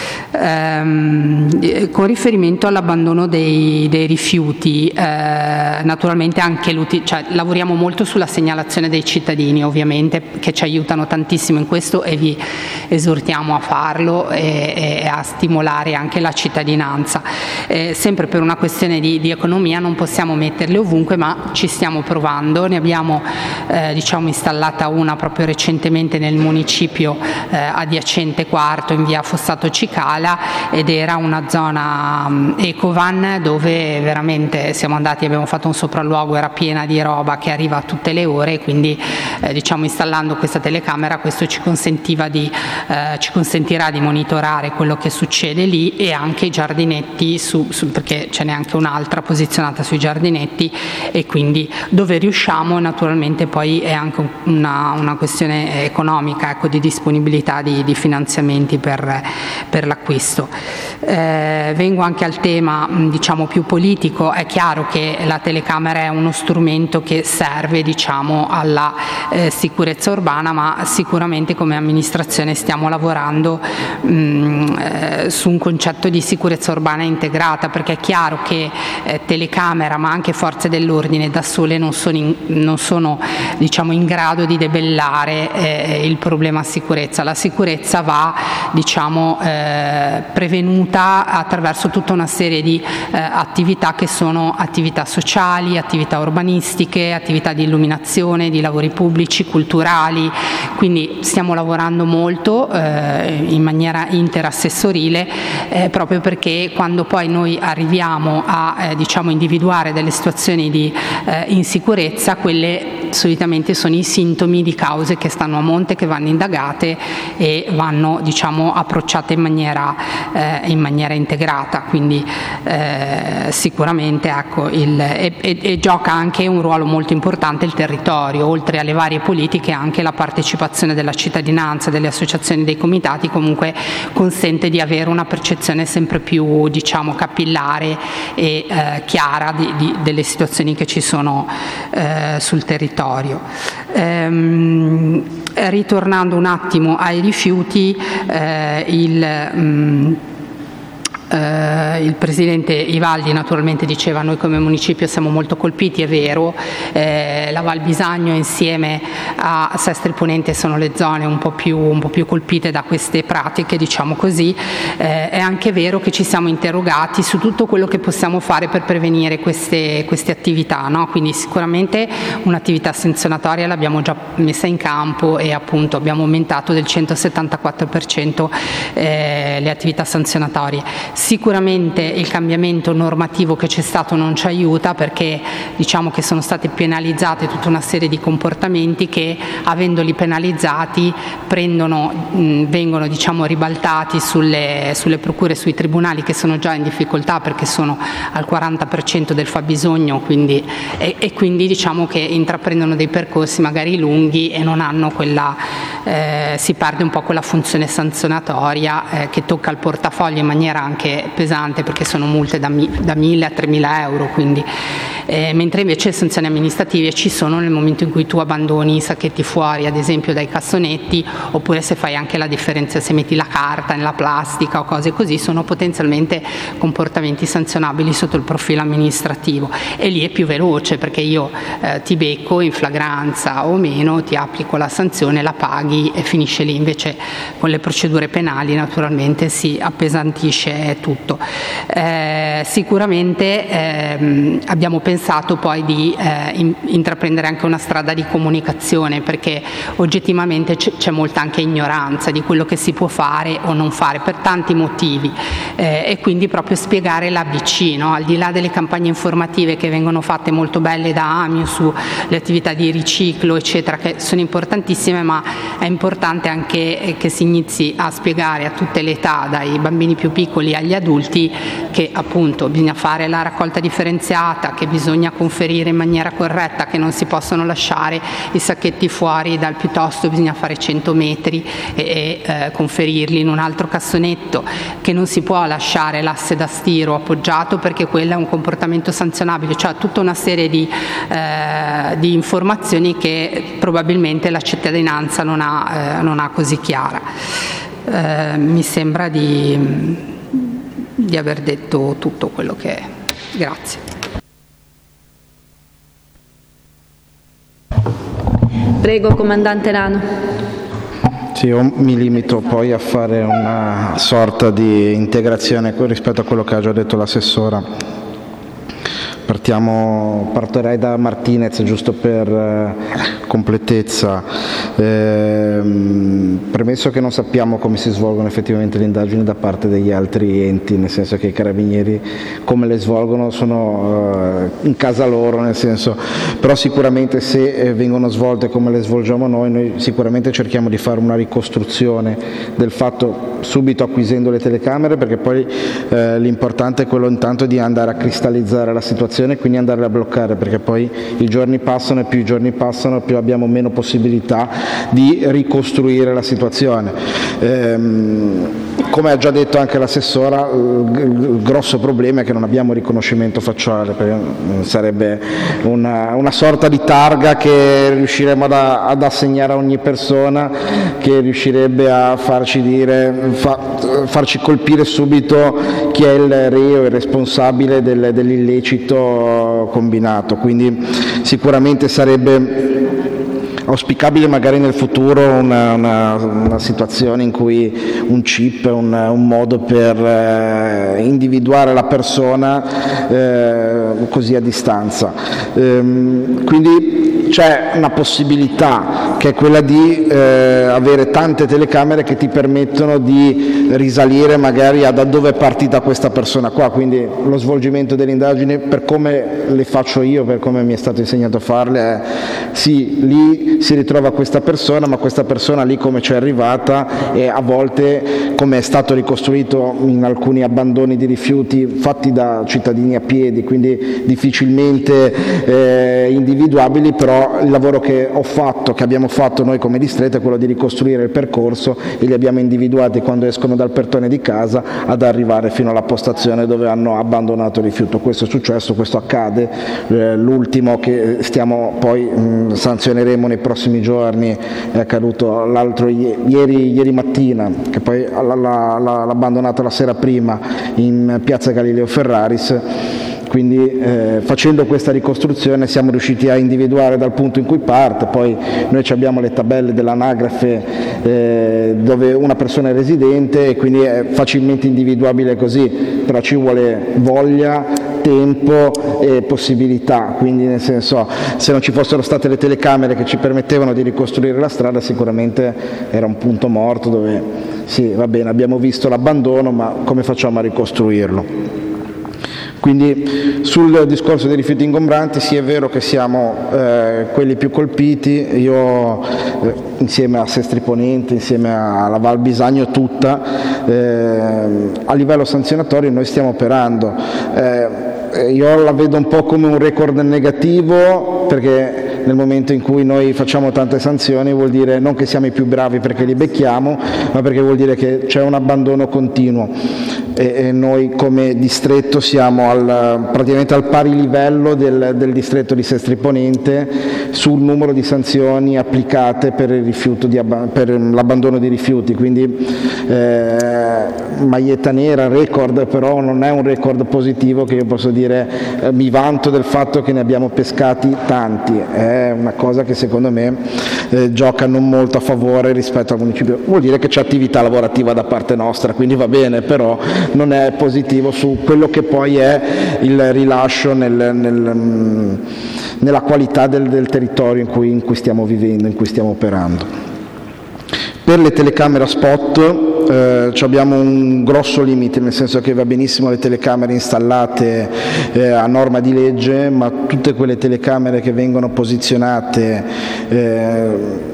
Ehm, con riferimento all'abbandono dei, dei rifiuti, eh, naturalmente anche cioè, lavoriamo molto sulla segnalazione dei cittadini, ovviamente, che ci aiutano tantissimo in questo e vi esortiamo a farlo e, e a stimolare anche la cittadinanza. Eh, sempre per una questione di, di economia non possiamo metterle ovunque, ma ci stiamo provando. Ne abbiamo eh, diciamo installata una proprio recentemente nel municipio eh, adiacente Quarto, in via Fossato Cicala, ed era una zona um, Ecovan dove veramente siamo andati, abbiamo fatto un sopralluogo, era piena di roba che arriva a tutte le ore, quindi eh, diciamo installando questa telecamera questo ci consentiva di eh, ci consentirà di monitorare quello che succede lì, e anche i giardinetti su, su, perché ce n'è anche un'altra posizionata sui giardinetti, e quindi dove riusciamo. Naturalmente poi è anche una, una questione economica, ecco, di disponibilità di, di finanziamenti per, per l'acquisto. Eh, vengo anche al tema diciamo più politico. È chiaro che la telecamera è uno strumento che serve diciamo alla eh, sicurezza urbana, ma sicuramente come amministrazione stiamo lavorando mh, eh, su un concetto di sicurezza urbana integrata, perché è chiaro che eh, telecamera ma anche forze dell'ordine da sole non sono, in, non sono diciamo, in grado di debellare eh, il problema sicurezza. La sicurezza va, diciamo, eh, prevenuta attraverso tutta una serie di eh, attività che sono attività sociali, attività urbanistiche, attività di illuminazione, di lavori pubblici, culturali, quindi stiamo lavorando molto eh, in maniera interassessorile eh, proprio perché quando poi noi arriviamo a eh, diciamo, individuare delle situazioni di eh, insicurezza, quelle solitamente sono i sintomi di cause che stanno a monte, che vanno indagate e vanno, diciamo, approcciate in maniera, eh, in maniera integrata, quindi eh, sicuramente ecco, il, e, e, e gioca anche un ruolo molto importante il territorio, oltre alle varie politiche anche la partecipazione della cittadinanza, delle associazioni, dei comitati comunque consente di avere una percezione sempre più, diciamo, capillare e eh, chiara di, di, delle situazioni che ci sono eh, sul territorio. Ehm, ritornando un attimo ai rifiuti, eh, il mh, Uh, il Presidente Ivaldi naturalmente diceva noi come municipio siamo molto colpiti, è vero, eh, la Val Bisagno insieme a Sestri Ponente sono le zone un po' più, un po' più colpite da queste pratiche, diciamo così. Eh, è anche vero che ci siamo interrogati su tutto quello che possiamo fare per prevenire queste, queste attività, no? Quindi sicuramente un'attività sanzionatoria l'abbiamo già messa in campo e appunto abbiamo aumentato del centosettantaquattro per cento eh, le attività sanzionatorie. Sicuramente il cambiamento normativo che c'è stato non ci aiuta perché diciamo che sono state penalizzate tutta una serie di comportamenti che, avendoli penalizzati, prendono, mh, vengono diciamo ribaltati sulle, sulle procure, sui tribunali che sono già in difficoltà perché sono al quaranta per cento del fabbisogno, quindi, e, e quindi diciamo che intraprendono dei percorsi magari lunghi e non hanno quella, eh, si perde un po' quella funzione sanzionatoria eh, che tocca il portafoglio in maniera anche pesante perché sono multe da, da mille a tremila euro, quindi, eh, mentre invece le sanzioni amministrative ci sono nel momento in cui tu abbandoni i sacchetti fuori, ad esempio dai cassonetti, oppure se fai anche la differenza, se metti la carta nella plastica o cose così, sono potenzialmente comportamenti sanzionabili sotto il profilo amministrativo e lì è più veloce perché io eh, ti becco in flagranza o meno, ti applico la sanzione, la paghi e finisce lì. Invece con le procedure penali naturalmente si appesantisce tutto. Eh, sicuramente ehm, abbiamo pensato poi di eh, in, intraprendere anche una strada di comunicazione perché oggettivamente c- c'è molta anche ignoranza di quello che si può fare o non fare per tanti motivi eh, e quindi proprio spiegare l'A B C, no? Al di là delle campagne informative che vengono fatte molto belle da Amio sulle attività di riciclo eccetera, che sono importantissime, ma è importante anche che si inizi a spiegare a tutte le età, dai bambini più piccoli agli adulti, che appunto bisogna fare la raccolta differenziata, che bisogna conferire in maniera corretta, che non si possono lasciare i sacchetti fuori, dal piuttosto bisogna fare cento metri e, e eh, conferirli in un altro cassonetto, che non si può lasciare l'asse da stiro appoggiato perché quello è un comportamento sanzionabile, cioè tutta una serie di, eh, di informazioni che probabilmente la cittadinanza non ha, eh, non ha così chiara. Eh, mi sembra di di aver detto tutto quello che è. Grazie. Prego, Comandante Lano. Sì, io mi limito poi a fare una sorta di integrazione rispetto a quello che ha già detto l'assessora. Partiamo, partirei da Martinez giusto per eh, completezza. Eh, premesso che non sappiamo come si svolgono effettivamente le indagini da parte degli altri enti, nel senso che i carabinieri come le svolgono sono eh, in casa loro, nel senso, però sicuramente se eh, vengono svolte come le svolgiamo noi, noi sicuramente cerchiamo di fare una ricostruzione del fatto subito acquisendo le telecamere, perché poi eh, l'importante è quello intanto di andare a cristallizzare la situazione e quindi andare a bloccare, perché poi i giorni passano e più i giorni passano più abbiamo meno possibilità di ricostruire la situazione. Ehm, come ha già detto anche l'assessora, il grosso problema è che non abbiamo riconoscimento facciale, perché sarebbe una, una sorta di targa che riusciremo ad, ad assegnare a ogni persona, che riuscirebbe a farci dire, fa, farci colpire subito chi è il reo, il responsabile del, dell'illecito combinato. Quindi sicuramente sarebbe auspicabile magari nel futuro una, una, una situazione in cui un chip è un, un modo per eh, individuare la persona eh, così a distanza. Ehm, quindi c'è una possibilità che è quella di eh, avere tante telecamere che ti permettono di risalire magari a da dove è partita questa persona qua, quindi lo svolgimento delle indagini, per come le faccio io, per come mi è stato insegnato a farle, è sì, lì si ritrova questa persona, ma questa persona lì come c'è arrivata, e a volte come è stato ricostruito in alcuni abbandoni di rifiuti fatti da cittadini a piedi, quindi difficilmente eh, individuabili, però il lavoro che ho fatto, che abbiamo fatto noi come distretto, è quello di ricostruire il percorso e li abbiamo individuati quando escono dal portone di casa ad arrivare fino alla postazione dove hanno abbandonato il rifiuto. Questo è successo, questo accade, eh, l'ultimo che stiamo poi mh, sanzioneremo nei prossimi giorni è accaduto l'altro ieri, ieri mattina, che poi l'ha abbandonato la sera prima in piazza Galileo Ferraris. Quindi eh, facendo questa ricostruzione siamo riusciti a individuare dal punto in cui parte, poi noi abbiamo le tabelle dell'anagrafe eh, dove una persona è residente e quindi è facilmente individuabile così, però ci vuole voglia, tempo e possibilità, quindi nel senso, se non ci fossero state le telecamere che ci permettevano di ricostruire la strada, sicuramente era un punto morto dove sì, va bene, abbiamo visto l'abbandono, ma come facciamo a ricostruirlo? Quindi sul discorso dei rifiuti ingombranti sì, è vero che siamo eh, quelli più colpiti. Io eh, insieme a Sestri Ponente, insieme alla Val Bisagno tutta, eh, a livello sanzionatorio noi stiamo operando. Eh, io la vedo un po' come un record negativo, perché nel momento in cui noi facciamo tante sanzioni vuol dire non che siamo i più bravi perché li becchiamo, ma perché vuol dire che c'è un abbandono continuo. E noi come distretto siamo al, praticamente al pari livello del, del distretto di Sestri Ponente sul numero di sanzioni applicate per, il rifiuto di, per l'abbandono di rifiuti, quindi eh, maglietta nera, record, però non è un record positivo che io posso dire eh, mi vanto del fatto che ne abbiamo pescati tanti, è una cosa che secondo me eh, gioca non molto a favore rispetto al municipio. Vuol dire che c'è attività lavorativa da parte nostra, quindi va bene, però non è positivo su quello che poi è il rilascio nel, nel, nella qualità del, del territorio in cui, in cui stiamo vivendo, in cui stiamo operando. Per le telecamere a spot eh, abbiamo un grosso limite, nel senso che va benissimo le telecamere installate eh, a norma di legge, ma tutte quelle telecamere che vengono posizionate eh,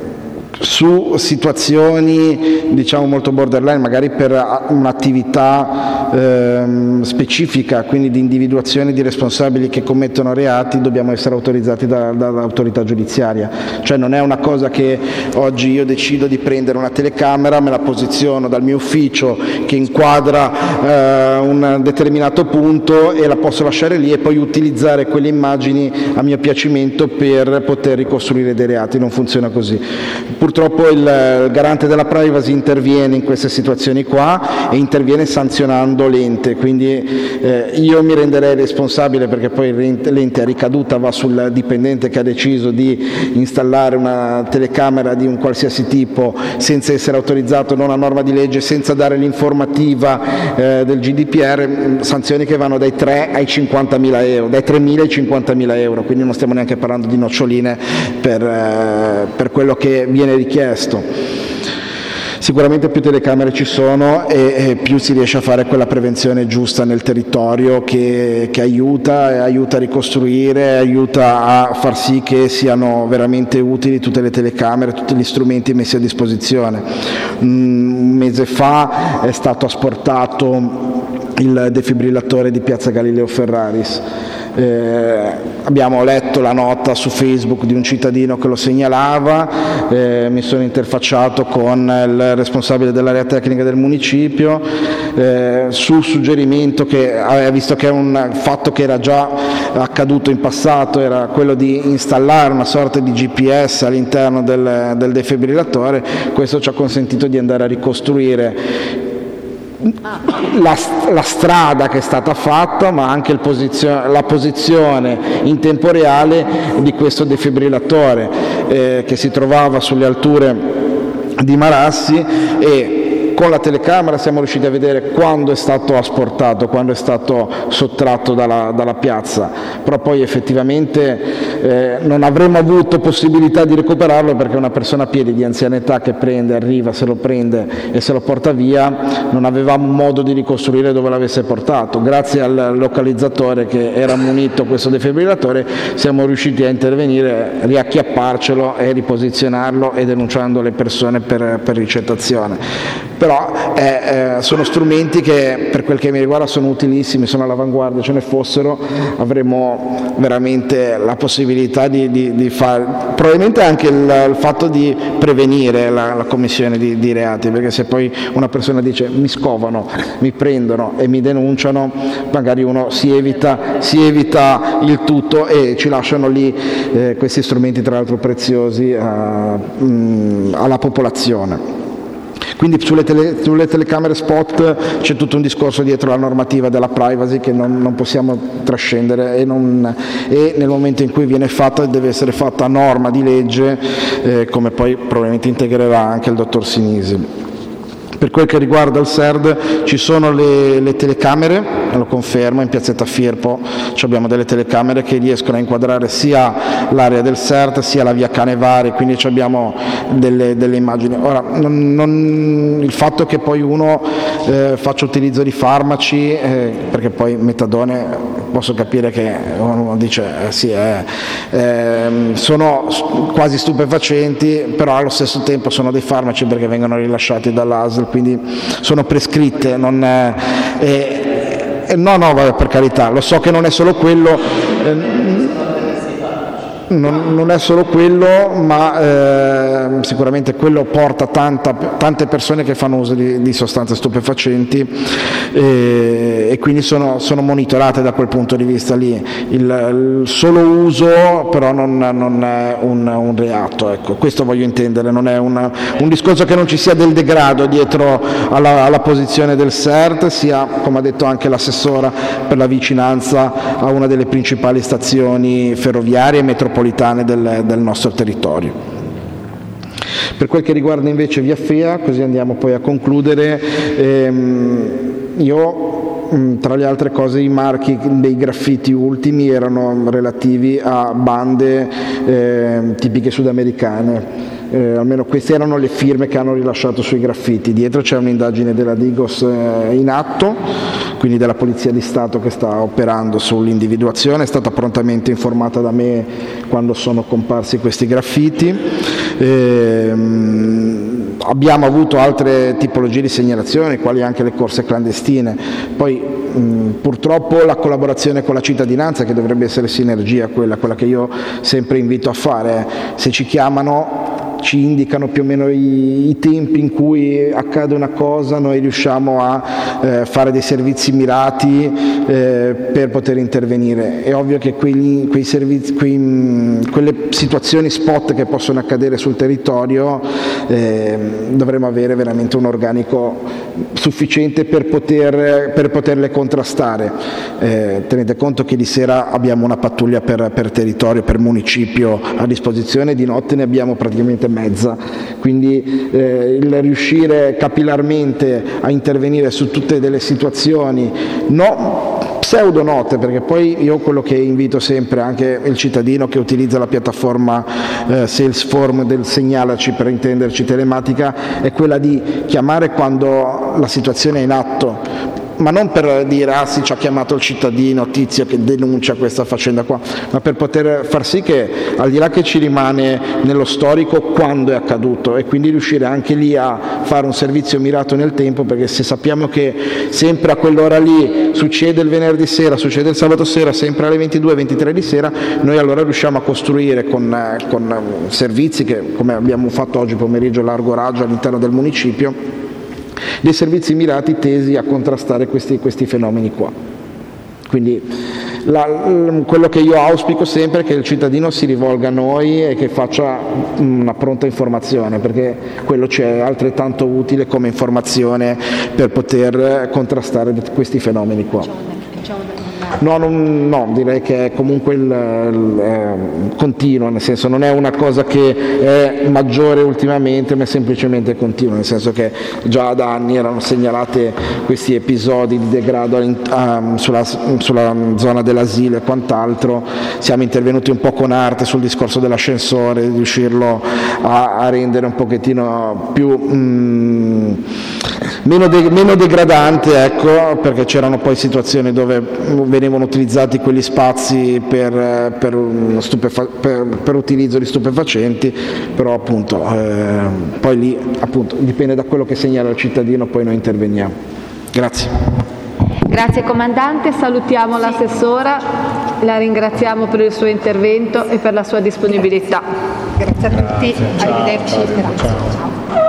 su situazioni diciamo molto borderline, magari per un'attività ehm, specifica, quindi di individuazione di responsabili che commettono reati, dobbiamo essere autorizzati da, dall'autorità giudiziaria. Cioè non è una cosa che oggi io decido di prendere una telecamera, me la posiziono dal mio ufficio che inquadra eh, un determinato punto e la posso lasciare lì e poi utilizzare quelle immagini a mio piacimento per poter ricostruire dei reati. Non funziona così. Purtroppo il garante della privacy interviene in queste situazioni qua e interviene sanzionando l'ente, quindi eh, io mi renderei responsabile, perché poi l'ente a ricaduta va sul dipendente che ha deciso di installare una telecamera di un qualsiasi tipo senza essere autorizzato, non a norma di legge, senza dare l'informativa eh, del G D P R, sanzioni che vanno dai tre ai cinquantamila euro, dai tremila ai cinquantamila euro, quindi non stiamo neanche parlando di noccioline per, eh, per quello che viene richiesto. Sicuramente più telecamere ci sono e, e più si riesce a fare quella prevenzione giusta nel territorio che, che aiuta, aiuta a ricostruire, aiuta a far sì che siano veramente utili tutte le telecamere, tutti gli strumenti messi a disposizione. Un mese fa è stato asportato il defibrillatore di piazza Galileo Ferraris. Eh, abbiamo letto la nota su Facebook di un cittadino che lo segnalava, eh, mi sono interfacciato con il responsabile dell'area tecnica del municipio eh, sul suggerimento che aveva visto che è un fatto che era già accaduto in passato, era quello di installare una sorta di G P S all'interno del, del defibrillatore. Questo ci ha consentito di andare a ricostruire la, la strada che è stata fatta, ma anche il posizio- la posizione in tempo reale di questo defibrillatore eh, che si trovava sulle alture di Marassi, e con la telecamera siamo riusciti a vedere quando è stato asportato, quando è stato sottratto dalla, dalla piazza, però poi effettivamente eh, non avremmo avuto possibilità di recuperarlo, perché una persona a piedi di anziana età che prende, arriva, se lo prende e se lo porta via, non avevamo modo di ricostruire dove l'avesse portato. Grazie al localizzatore che era munito questo defibrillatore siamo riusciti a intervenire, riacchiapparcelo e riposizionarlo, e denunciando le persone per, per ricettazione. Però eh, eh, sono strumenti che, per quel che mi riguarda, sono utilissimi, sono all'avanguardia. Ce ne fossero, avremmo veramente la possibilità di, di, di fare, probabilmente anche il, il fatto di prevenire la, la commissione di, di reati, perché se poi una persona dice mi scovano, mi prendono e mi denunciano, magari uno si evita, si evita il tutto, e ci lasciano lì eh, questi strumenti, tra l'altro preziosi, a, mh, alla popolazione. Quindi sulle, tele, sulle telecamere spot c'è tutto un discorso dietro la normativa della privacy che non, non possiamo trascendere, e, non, e nel momento in cui viene fatta deve essere fatta a norma di legge, eh, come poi probabilmente integrerà anche il dottor Sinisi. Per quel che riguarda il S E R D ci sono le, le telecamere, lo confermo, in piazzetta Firpo abbiamo delle telecamere che riescono a inquadrare sia l'area del S E R D sia la via Canevari, quindi abbiamo delle, delle immagini. Ora, non, non, il fatto che poi uno eh, faccia utilizzo di farmaci, eh, perché poi metadone, posso capire che uno dice eh, sì, eh, eh, sono quasi stupefacenti, però allo stesso tempo sono dei farmaci perché vengono rilasciati dall'A S L, quindi sono prescritte, non è, è, è, no no vabbè, per carità, lo so che non è solo quello, eh, non, non è solo quello, ma eh, sicuramente quello porta tanta, tante persone che fanno uso di, di sostanze stupefacenti, e, e quindi sono, sono monitorate da quel punto di vista lì. Il, il solo uso però non, non è un, un reato, ecco. Questo voglio intendere, non è una, un discorso che non ci sia del degrado dietro alla, alla posizione del S E R T, sia, come ha detto anche l'assessora, per la vicinanza a una delle principali stazioni ferroviarie e metropolitane Del, del nostro territorio. Per quel che riguarda invece via Fea, così andiamo poi a concludere, ehm, io mh, tra le altre cose i marchi dei graffiti ultimi erano relativi a bande eh, tipiche sudamericane. Eh, almeno queste erano le firme che hanno rilasciato sui graffiti. Dietro c'è un'indagine della Digos eh, in atto, quindi della Polizia di Stato, che sta operando sull'individuazione. È stata prontamente informata da me quando sono comparsi questi graffiti. Eh, abbiamo avuto altre tipologie di segnalazioni, quali anche le corse clandestine. Poi mh, purtroppo la collaborazione con la cittadinanza, che dovrebbe essere sinergia, quella, quella che io sempre invito a fare, se ci chiamano ci indicano più o meno i, i tempi in cui accade una cosa, noi riusciamo a eh, fare dei servizi mirati eh, per poter intervenire. È ovvio che quei, quei servizi, quei, mh, quelle situazioni spot che possono accadere sul territorio eh, dovremo avere veramente un organico sufficiente per, poter, per poterle contrastare. Eh, tenete conto che di sera abbiamo una pattuglia per, per territorio, per municipio a disposizione, di notte ne abbiamo praticamente mezza, quindi eh, il riuscire capillarmente a intervenire su tutte delle situazioni no pseudo note, perché poi io quello che invito sempre anche il cittadino che utilizza la piattaforma eh, Salesforce del Segnalaci, per intenderci telematica, è quella di chiamare quando la situazione è in atto, ma non per dire ah sì, ci ha chiamato il cittadino tizio che denuncia questa faccenda qua, ma per poter far sì che, al di là che ci rimane nello storico quando è accaduto, e quindi riuscire anche lì a fare un servizio mirato nel tempo, perché se sappiamo che sempre a quell'ora lì succede il venerdì sera, succede il sabato sera, sempre alle ventidue ventitré di sera, noi allora riusciamo a costruire con, con servizi che, come abbiamo fatto oggi pomeriggio, largo raggio all'interno del municipio, dei servizi mirati tesi a contrastare questi, questi fenomeni qua. Quindi la, quello che io auspico sempre è che il cittadino si rivolga a noi e che faccia una pronta informazione, perché quello ci è altrettanto utile come informazione per poter contrastare questi fenomeni qua. No, non, no, direi che è comunque il, il, eh, continua, nel senso non è una cosa che è maggiore ultimamente, ma è semplicemente continua, nel senso che già da anni erano segnalate questi episodi di degrado um, sulla, sulla zona dell'asilo e quant'altro. Siamo intervenuti un po' con arte sul discorso dell'ascensore, di riuscirlo a, a rendere un pochettino più mm, meno, de, meno degradante, ecco, perché c'erano poi situazioni dove venivano utilizzati quegli spazi per, per, stupefa- per, per utilizzo di stupefacenti, però appunto eh, poi lì appunto dipende da quello che segnala il cittadino, poi noi interveniamo. Grazie. Grazie Comandante, salutiamo l'assessora, la ringraziamo per il suo intervento e per la sua disponibilità. Grazie a tutti, arrivederci. Grazie. Ciao.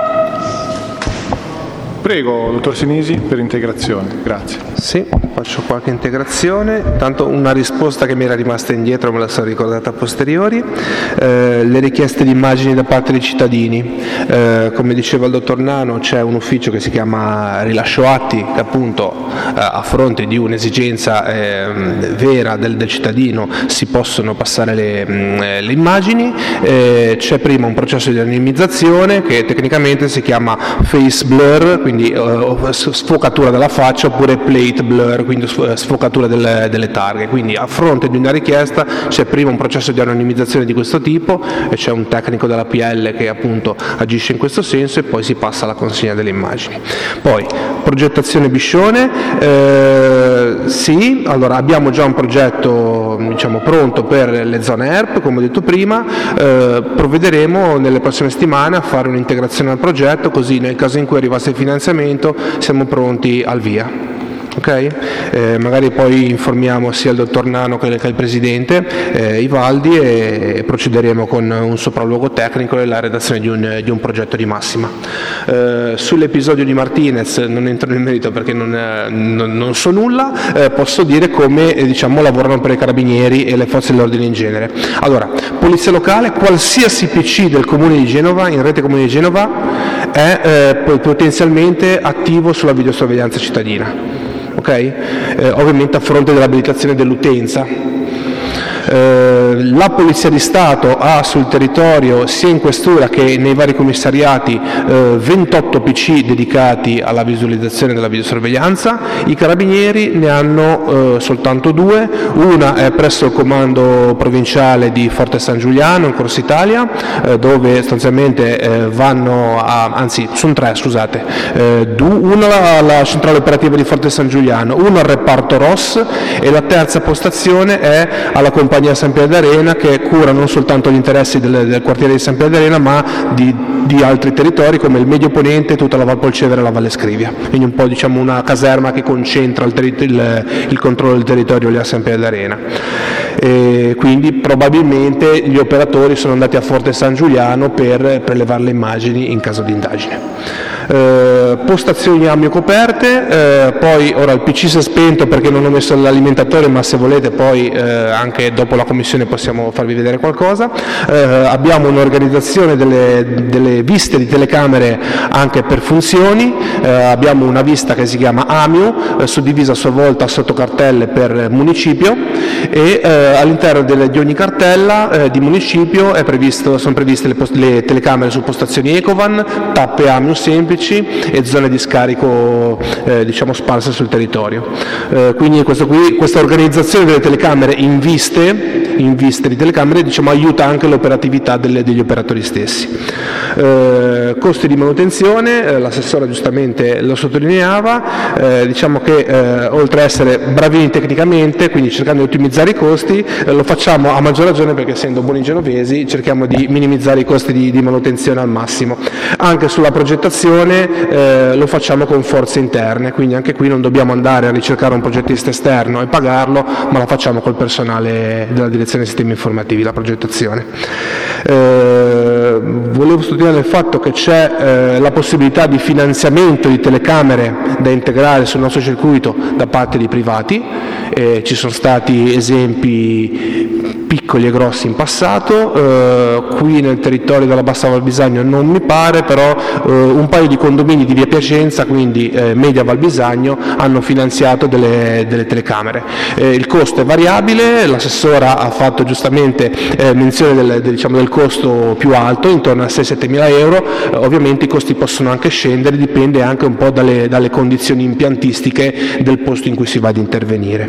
Prego, dottor Sinisi, per integrazione. Grazie. Sì, faccio qualche integrazione. Tanto una risposta che mi era rimasta indietro, me la sono ricordata a posteriori. Eh, le richieste di immagini da parte dei cittadini. Eh, come diceva il dottor Nano, c'è un ufficio che si chiama Rilascio Atti, che appunto eh, a fronte di un'esigenza eh, vera del, del cittadino si possono passare le, mh, le immagini. Eh, c'è prima un processo di anonimizzazione che tecnicamente si chiama face blur, quindi uh, sfocatura della faccia, oppure plate blur, quindi sfocatura delle, delle targhe. Quindi a fronte di una richiesta c'è prima un processo di anonimizzazione di questo tipo e c'è un tecnico della P L che appunto agisce in questo senso e poi si passa alla consegna delle immagini. Poi progettazione Biscione, eh, sì, allora abbiamo già un progetto diciamo pronto per le zone E R P, come ho detto prima, eh, provvederemo nelle prossime settimane a fare un'integrazione al progetto, così nel caso in cui arrivasse il finanziamento siamo pronti al via. Okay? Eh, magari poi informiamo sia il dottor Nano che il Presidente eh, Ivaldi e, e procederemo con un sopralluogo tecnico e la redazione di un, di un progetto di massima. Eh, sull'episodio di Martinez non entro nel merito perché non, non, non so nulla, eh, posso dire come eh, diciamo, lavorano per i Carabinieri e le forze dell'ordine in genere. Allora, Polizia Locale, qualsiasi P C del Comune di Genova, in rete Comune di Genova, è eh, potenzialmente attivo sulla videosorveglianza cittadina. Okay? Eh, ovviamente a fronte dell'abilitazione dell'utenza. Eh, la Polizia di Stato ha sul territorio, sia in questura che nei vari commissariati, eh, ventotto P C dedicati alla visualizzazione della videosorveglianza. I Carabinieri ne hanno eh, soltanto due, una è presso il comando provinciale di Forte San Giuliano in Corso Italia, eh, dove sostanzialmente eh, vanno a, anzi sono tre scusate, eh, una alla centrale operativa di Forte San Giuliano, una al reparto R O S e la terza postazione è alla compagnia San Pier d'Arena, che cura non soltanto gli interessi del, del quartiere di San Pier d'Arena ma di, di altri territori come il Medio Ponente, tutta la Val Polcevera e la Valle Scrivia, quindi un po' diciamo una caserma che concentra il, ter- il, il controllo del territorio lì a San Pier d'Arena. E quindi probabilmente gli operatori sono andati a Forte San Giuliano per prelevare le immagini in caso di indagine. Eh, postazioni Amio coperte, eh, poi ora il P C si è spento perché non ho messo l'alimentatore, ma se volete poi eh, anche dopo la commissione possiamo farvi vedere qualcosa. Eh, abbiamo un'organizzazione delle, delle viste di telecamere anche per funzioni, eh, abbiamo una vista che si chiama Amio, eh, suddivisa a sua volta sotto cartelle per municipio e eh, all'interno delle, di ogni cartella eh, di municipio è previsto, sono previste le, post, le telecamere su postazioni Ecovan, tappe Amio semplici e zone di scarico eh, diciamo sparse sul territorio. Eh, quindi questo qui, questa organizzazione delle telecamere in viste, in viste di telecamere diciamo, aiuta anche l'operatività delle, degli operatori stessi. Eh, costi di manutenzione, eh, l'assessora giustamente lo sottolineava, eh, diciamo che eh, oltre a essere bravini tecnicamente, quindi cercando di ottimizzare i costi, costi, eh, lo facciamo a maggior ragione perché, essendo buoni genovesi, cerchiamo di minimizzare i costi di, di manutenzione al massimo. Anche sulla progettazione eh, lo facciamo con forze interne, quindi anche qui non dobbiamo andare a ricercare un progettista esterno e pagarlo, ma la facciamo col personale della direzione sistemi informativi, la progettazione. Eh, volevo sottolineare il fatto che c'è eh, la possibilità di finanziamento di telecamere da integrare sul nostro circuito da parte di privati, eh, ci sono stati esempi piccoli e grossi in passato, eh, qui nel territorio della Bassa Val Bisagno non mi pare, però eh, un paio di condomini di via Piacenza, quindi eh, media Val Bisagno, hanno finanziato delle, delle telecamere. Eh, il costo è variabile, l'assessora ha fatto giustamente eh, menzione del, del, diciamo, del costo più alto, intorno a sei sette mila euro, eh, ovviamente i costi possono anche scendere, dipende anche un po' dalle, dalle condizioni impiantistiche del posto in cui si va ad intervenire.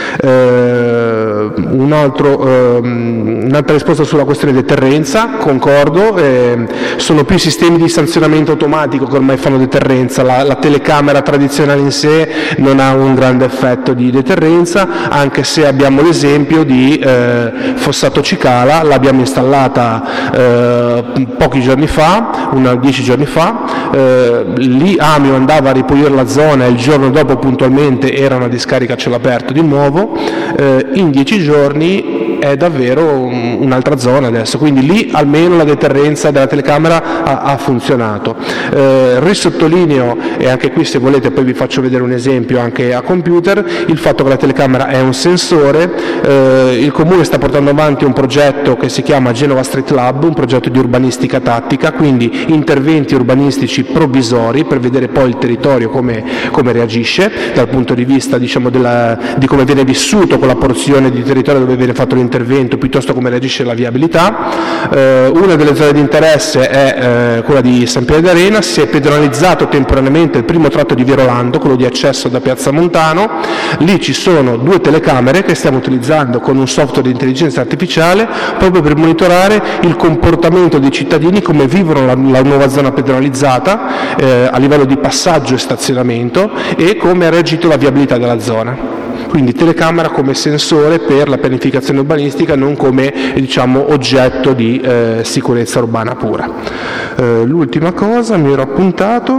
Eh, un altro eh, Un'altra risposta sulla questione deterrenza, concordo, eh, sono più i sistemi di sanzionamento automatico che ormai fanno deterrenza, la, la telecamera tradizionale in sé non ha un grande effetto di deterrenza, anche se abbiamo l'esempio di eh, Fossato Cicala, l'abbiamo installata eh, pochi giorni fa, una, dieci giorni fa, eh, lì Amio andava a ripulire la zona e il giorno dopo puntualmente era una discarica a cielo aperto di nuovo, eh, in dieci giorni è davvero un'altra zona adesso, quindi lì almeno la deterrenza della telecamera ha, ha funzionato. Eh, risottolineo, e anche qui se volete poi vi faccio vedere un esempio anche a computer, il fatto che la telecamera è un sensore. Eh, il Comune sta portando avanti un progetto che si chiama Genova Street Lab, un progetto di urbanistica tattica, quindi interventi urbanistici provvisori per vedere poi il territorio come, come reagisce dal punto di vista, diciamo, della, di come viene vissuto quella porzione di territorio dove viene fatto l'intervento, piuttosto come reagisce la viabilità. Eh, una delle zone di interesse è eh, quella di San Piero d'Arena, si è pedonalizzato temporaneamente il primo tratto di Via Rolando, quello di accesso da Piazza Montano, lì ci sono due telecamere che stiamo utilizzando con un software di intelligenza artificiale proprio per monitorare il comportamento dei cittadini, come vivono la, la nuova zona pedonalizzata eh, a livello di passaggio e stazionamento e come ha reagito la viabilità della zona. Quindi telecamera come sensore per la pianificazione urbanistica, non come, diciamo, oggetto di eh, sicurezza urbana pura. Eh, l'ultima cosa mi ero appuntato,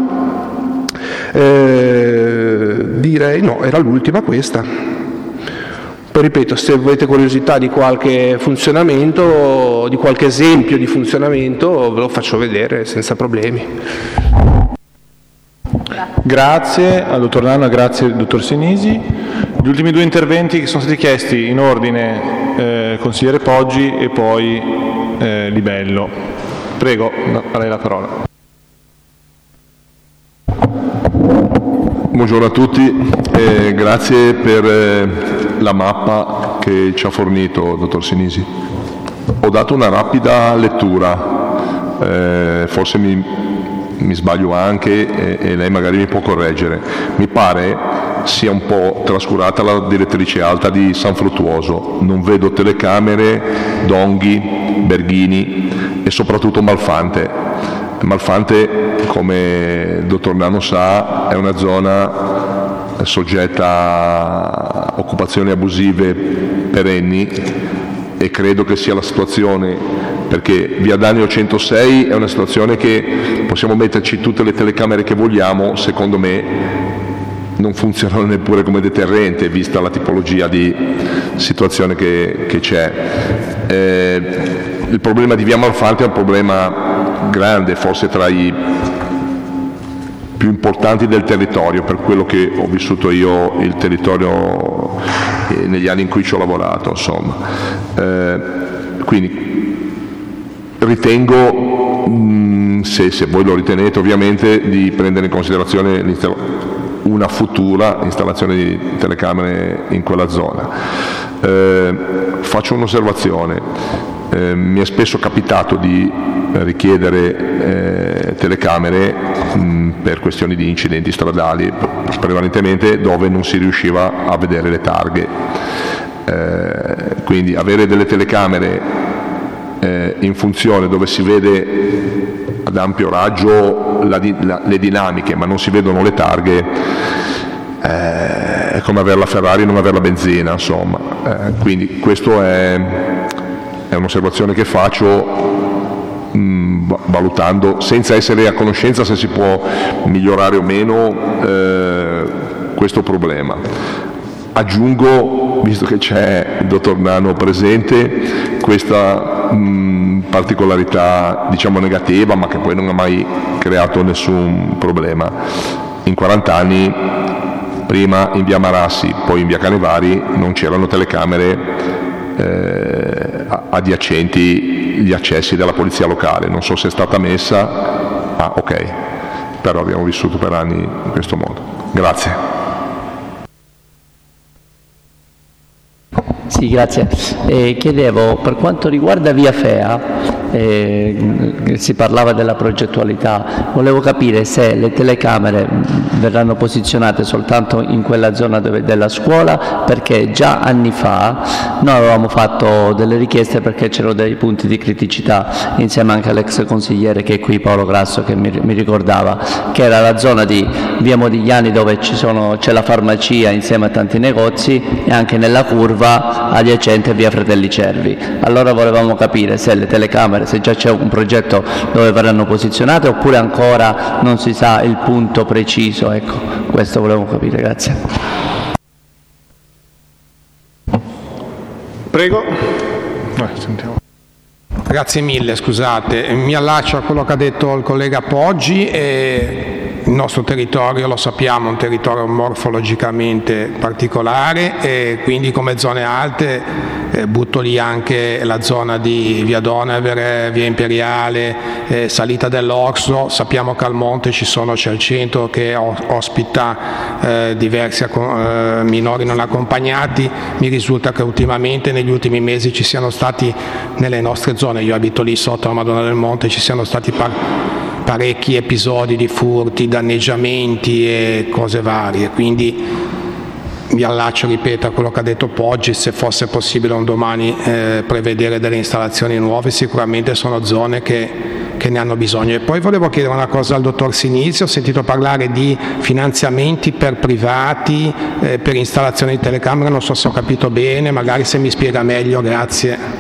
eh, direi no, era l'ultima questa. Poi ripeto, se avete curiosità di qualche funzionamento, di qualche esempio di funzionamento, ve lo faccio vedere senza problemi. Grazie al dottor Nano e grazie al dottor Sinisi. Gli ultimi due interventi che sono stati chiesti in ordine, eh, consigliere Poggi e poi eh, Libello. Prego, a lei la parola. Buongiorno a tutti, eh, grazie per eh, la mappa che ci ha fornito, dottor Sinisi. Ho dato una rapida lettura, eh, forse mi, mi sbaglio anche e, e lei magari mi può correggere. Mi pare sia un po' trascurata la direttrice alta di San Fruttuoso. Non vedo telecamere, Donghi, Berghini e soprattutto Malfante. Malfante, come il dottor Nano sa, è una zona soggetta a occupazioni abusive perenni e credo che sia la situazione, perché via Danio centosei è una situazione che possiamo metterci tutte le telecamere che vogliamo, secondo me non funzionano neppure come deterrente, vista la tipologia di situazione che, che c'è. Eh, il problema di via Malfante è un problema grande, forse tra i più importanti del territorio, per quello che ho vissuto io il territorio eh, negli anni in cui ci ho lavorato, insomma. Eh, quindi ritengo, mh, se, se voi lo ritenete ovviamente, di prendere in considerazione una futura installazione di telecamere in quella zona. Eh, faccio un'osservazione, eh, mi è spesso capitato di richiedere eh, telecamere mh, per questioni di incidenti stradali, prevalentemente dove non si riusciva a vedere le targhe. Eh, quindi avere delle telecamere eh, in funzione dove si vede ad ampio raggio la, la, le dinamiche ma non si vedono le targhe, eh, è come avere la Ferrari e non avere la benzina, insomma. Eh, quindi questo è, è un'osservazione che faccio mh, valutando, senza essere a conoscenza se si può migliorare o meno eh, questo problema. Aggiungo, visto che c'è il dottor Nano presente, questa mh, particolarità diciamo negativa, ma che poi non ha mai creato nessun problema. In quaranta anni, prima in via Marassi, poi in via Canevari, non c'erano telecamere eh, adiacenti gli accessi della polizia locale. Non so se è stata messa, ah ok, però abbiamo vissuto per anni in questo modo. Grazie. Sì, grazie. Eh, chiedevo, per quanto riguarda via Fea, eh, si parlava della progettualità, volevo capire se le telecamere verranno posizionate soltanto in quella zona dove, della scuola, perché già anni fa noi avevamo fatto delle richieste perché c'erano dei punti di criticità, insieme anche all'ex consigliere che è qui, Paolo Grasso, che mi, mi ricordava, che era la zona di via Modigliani dove ci sono, c'è la farmacia insieme a tanti negozi, e anche nella curva adiacente via Fratelli Cervi. Allora volevamo capire se le telecamere, se già c'è un progetto dove verranno posizionate, oppure ancora non si sa il punto preciso. Ecco, questo volevo capire. Grazie. Prego. Eh, sentiamo. Grazie mille, scusate, mi allaccio a quello che ha detto il collega Poggi. E il nostro territorio, lo sappiamo, è un territorio morfologicamente particolare, e quindi come zone alte eh, butto lì anche la zona di via Donaver, via Imperiale, eh, salita dell'Oxlo. Sappiamo che al monte ci sono, c'è il centro che ospita eh, diversi eh, minori non accompagnati. Mi risulta che ultimamente, negli ultimi mesi, ci siano stati nelle nostre zone, io abito lì sotto la Madonna del Monte, ci siano stati par- parecchi episodi di furti, danneggiamenti e cose varie, quindi mi allaccio, ripeto, a quello che ha detto Poggi, se fosse possibile un domani eh, prevedere delle installazioni nuove. Sicuramente sono zone che, che ne hanno bisogno. E poi volevo chiedere una cosa al dottor Sinisi: ho sentito parlare di finanziamenti per privati eh, per installazioni di telecamere, non so se ho capito bene, magari se mi spiega meglio, grazie.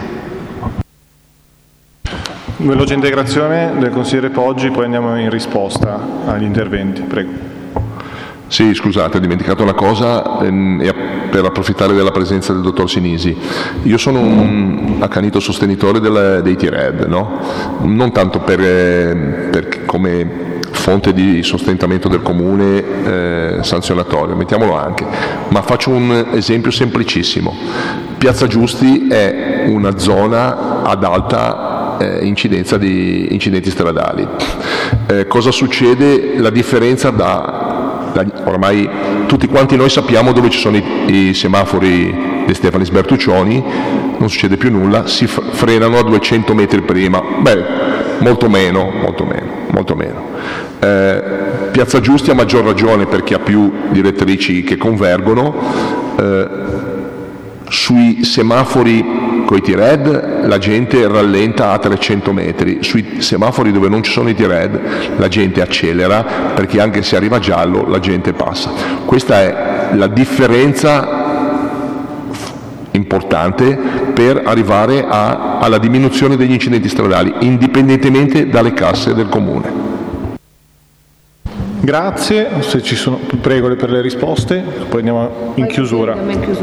Veloce integrazione del consigliere Poggi, poi andiamo in risposta agli interventi. Prego. Sì, scusate, ho dimenticato una cosa, ehm, per approfittare della presenza del dottor Sinisi. Io sono un accanito sostenitore del, dei T-Red, no? Non tanto per, per come fonte di sostentamento del comune eh, sanzionatorio, mettiamolo anche, ma faccio un esempio semplicissimo. Piazza Giusti è una zona ad alta Eh, incidenza di incidenti stradali. Eh, cosa succede? La differenza da, da ormai tutti quanti noi sappiamo dove ci sono i, i semafori De Stefanis Bertuccioni, non succede più nulla, si f- frenano a duecento metri prima, beh, molto meno, molto meno, molto meno. Eh, Piazza Giusti, a maggior ragione perché ha più direttrici che convergono, eh, sui semafori con i T-Red la gente rallenta a trecento metri, sui semafori dove non ci sono i T-Red la gente accelera, perché anche se arriva giallo la gente passa. Questa è la differenza importante per arrivare a, alla diminuzione degli incidenti stradali, indipendentemente dalle casse del comune. Grazie, se ci sono, prego per le risposte, poi andiamo in chiusura.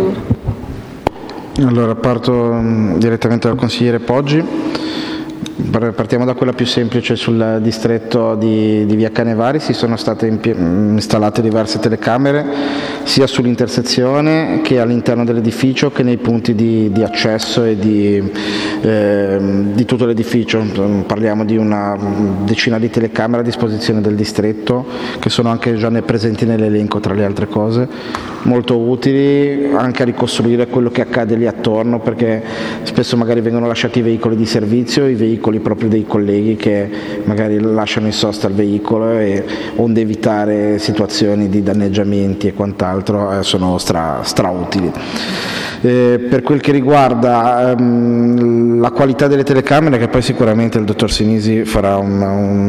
Allora parto um, direttamente dal consigliere Poggi. Partiamo da quella più semplice. Sul distretto di, di via Canevari si sono state impie- installate diverse telecamere sia sull'intersezione che all'interno dell'edificio che nei punti di, di accesso e di, eh, di tutto l'edificio. Parliamo di una decina di telecamere a disposizione del distretto, che sono anche già presenti nell'elenco tra le altre cose, molto utili anche a ricostruire quello che accade lì attorno, perché spesso magari vengono lasciati i veicoli di servizio, i veicoli proprio dei colleghi che magari lasciano in sosta il veicolo, e onde evitare situazioni di danneggiamenti e quant'altro eh, sono stra, strautili. Eh, per quel che riguarda ehm, la qualità delle telecamere, che poi sicuramente il dottor Sinisi farà un, un,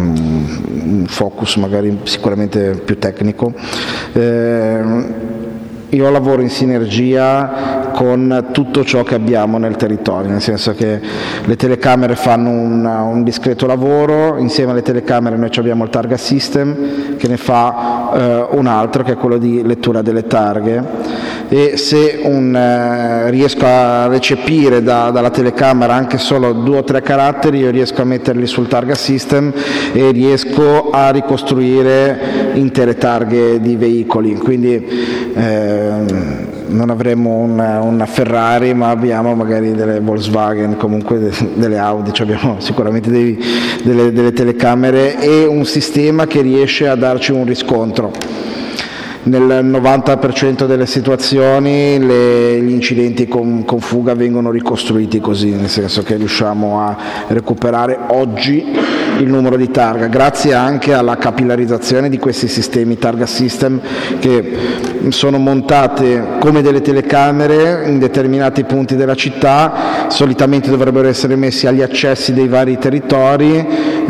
un focus magari sicuramente più tecnico, eh, io lavoro in sinergia con tutto ciò che abbiamo nel territorio, nel senso che le telecamere fanno un, un discreto lavoro, insieme alle telecamere noi abbiamo il Targa System che ne fa eh, un altro, che è quello di lettura delle targhe, e se un, eh, riesco a recepire da, dalla telecamera anche solo due o tre caratteri, io riesco a metterli sul Targa System e riesco a ricostruire intere targhe di veicoli, quindi eh, non avremo una, una Ferrari, ma abbiamo magari delle Volkswagen, comunque de, delle Audi, cioè abbiamo sicuramente dei, delle, delle telecamere e un sistema che riesce a darci un riscontro. Nel novanta per cento delle situazioni le, gli incidenti con, con fuga vengono ricostruiti così, nel senso che riusciamo a recuperare oggi il numero di targa, grazie anche alla capillarizzazione di questi sistemi Targa System che sono montate come delle telecamere in determinati punti della città, solitamente dovrebbero essere messi agli accessi dei vari territori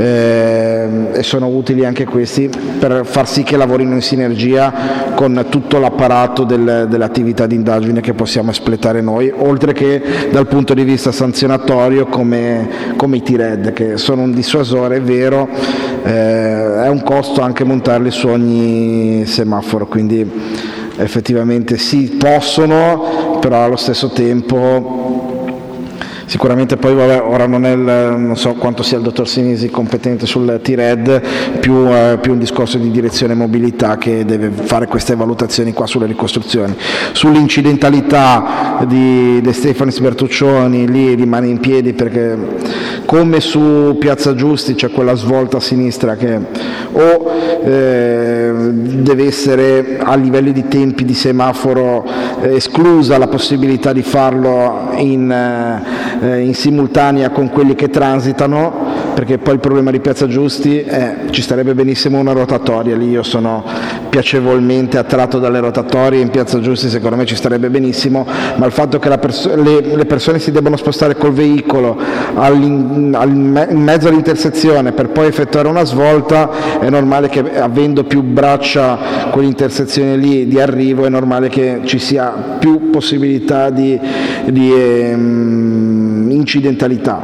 eh, e sono utili anche questi per far sì che lavorino in sinergia con tutto l'apparato del, dell'attività di indagine che possiamo espletare noi, oltre che dal punto di vista sanzionatorio come, come i T-Red, che sono un dissuasore, è vero, eh, è un costo anche montarli su ogni semaforo, quindi effettivamente sì, possono, però allo stesso tempo sicuramente poi vabbè, ora non, è il, non so quanto sia il dottor Sinisi competente sul T-Red, più, eh, più un discorso di direzione mobilità che deve fare queste valutazioni qua sulle ricostruzioni. Sull'incidentalità di De Stefanis Bertuccioni lì rimane in piedi, perché come su Piazza Giusti c'è quella svolta a sinistra che o eh, deve essere a livelli di tempi di semaforo eh, esclusa la possibilità di farlo in eh, in simultanea con quelli che transitano, perché poi il problema di Piazza Giusti è ci starebbe benissimo una rotatoria, lì io sono piacevolmente attratto dalle rotatorie, in Piazza Giusti secondo me ci starebbe benissimo, ma il fatto che la perso- le, le persone si debbano spostare col veicolo in, in mezzo all'intersezione per poi effettuare una svolta, è normale che avendo più braccia quell'intersezione lì di arrivo è normale che ci sia più possibilità di, di ehm, incidentalità,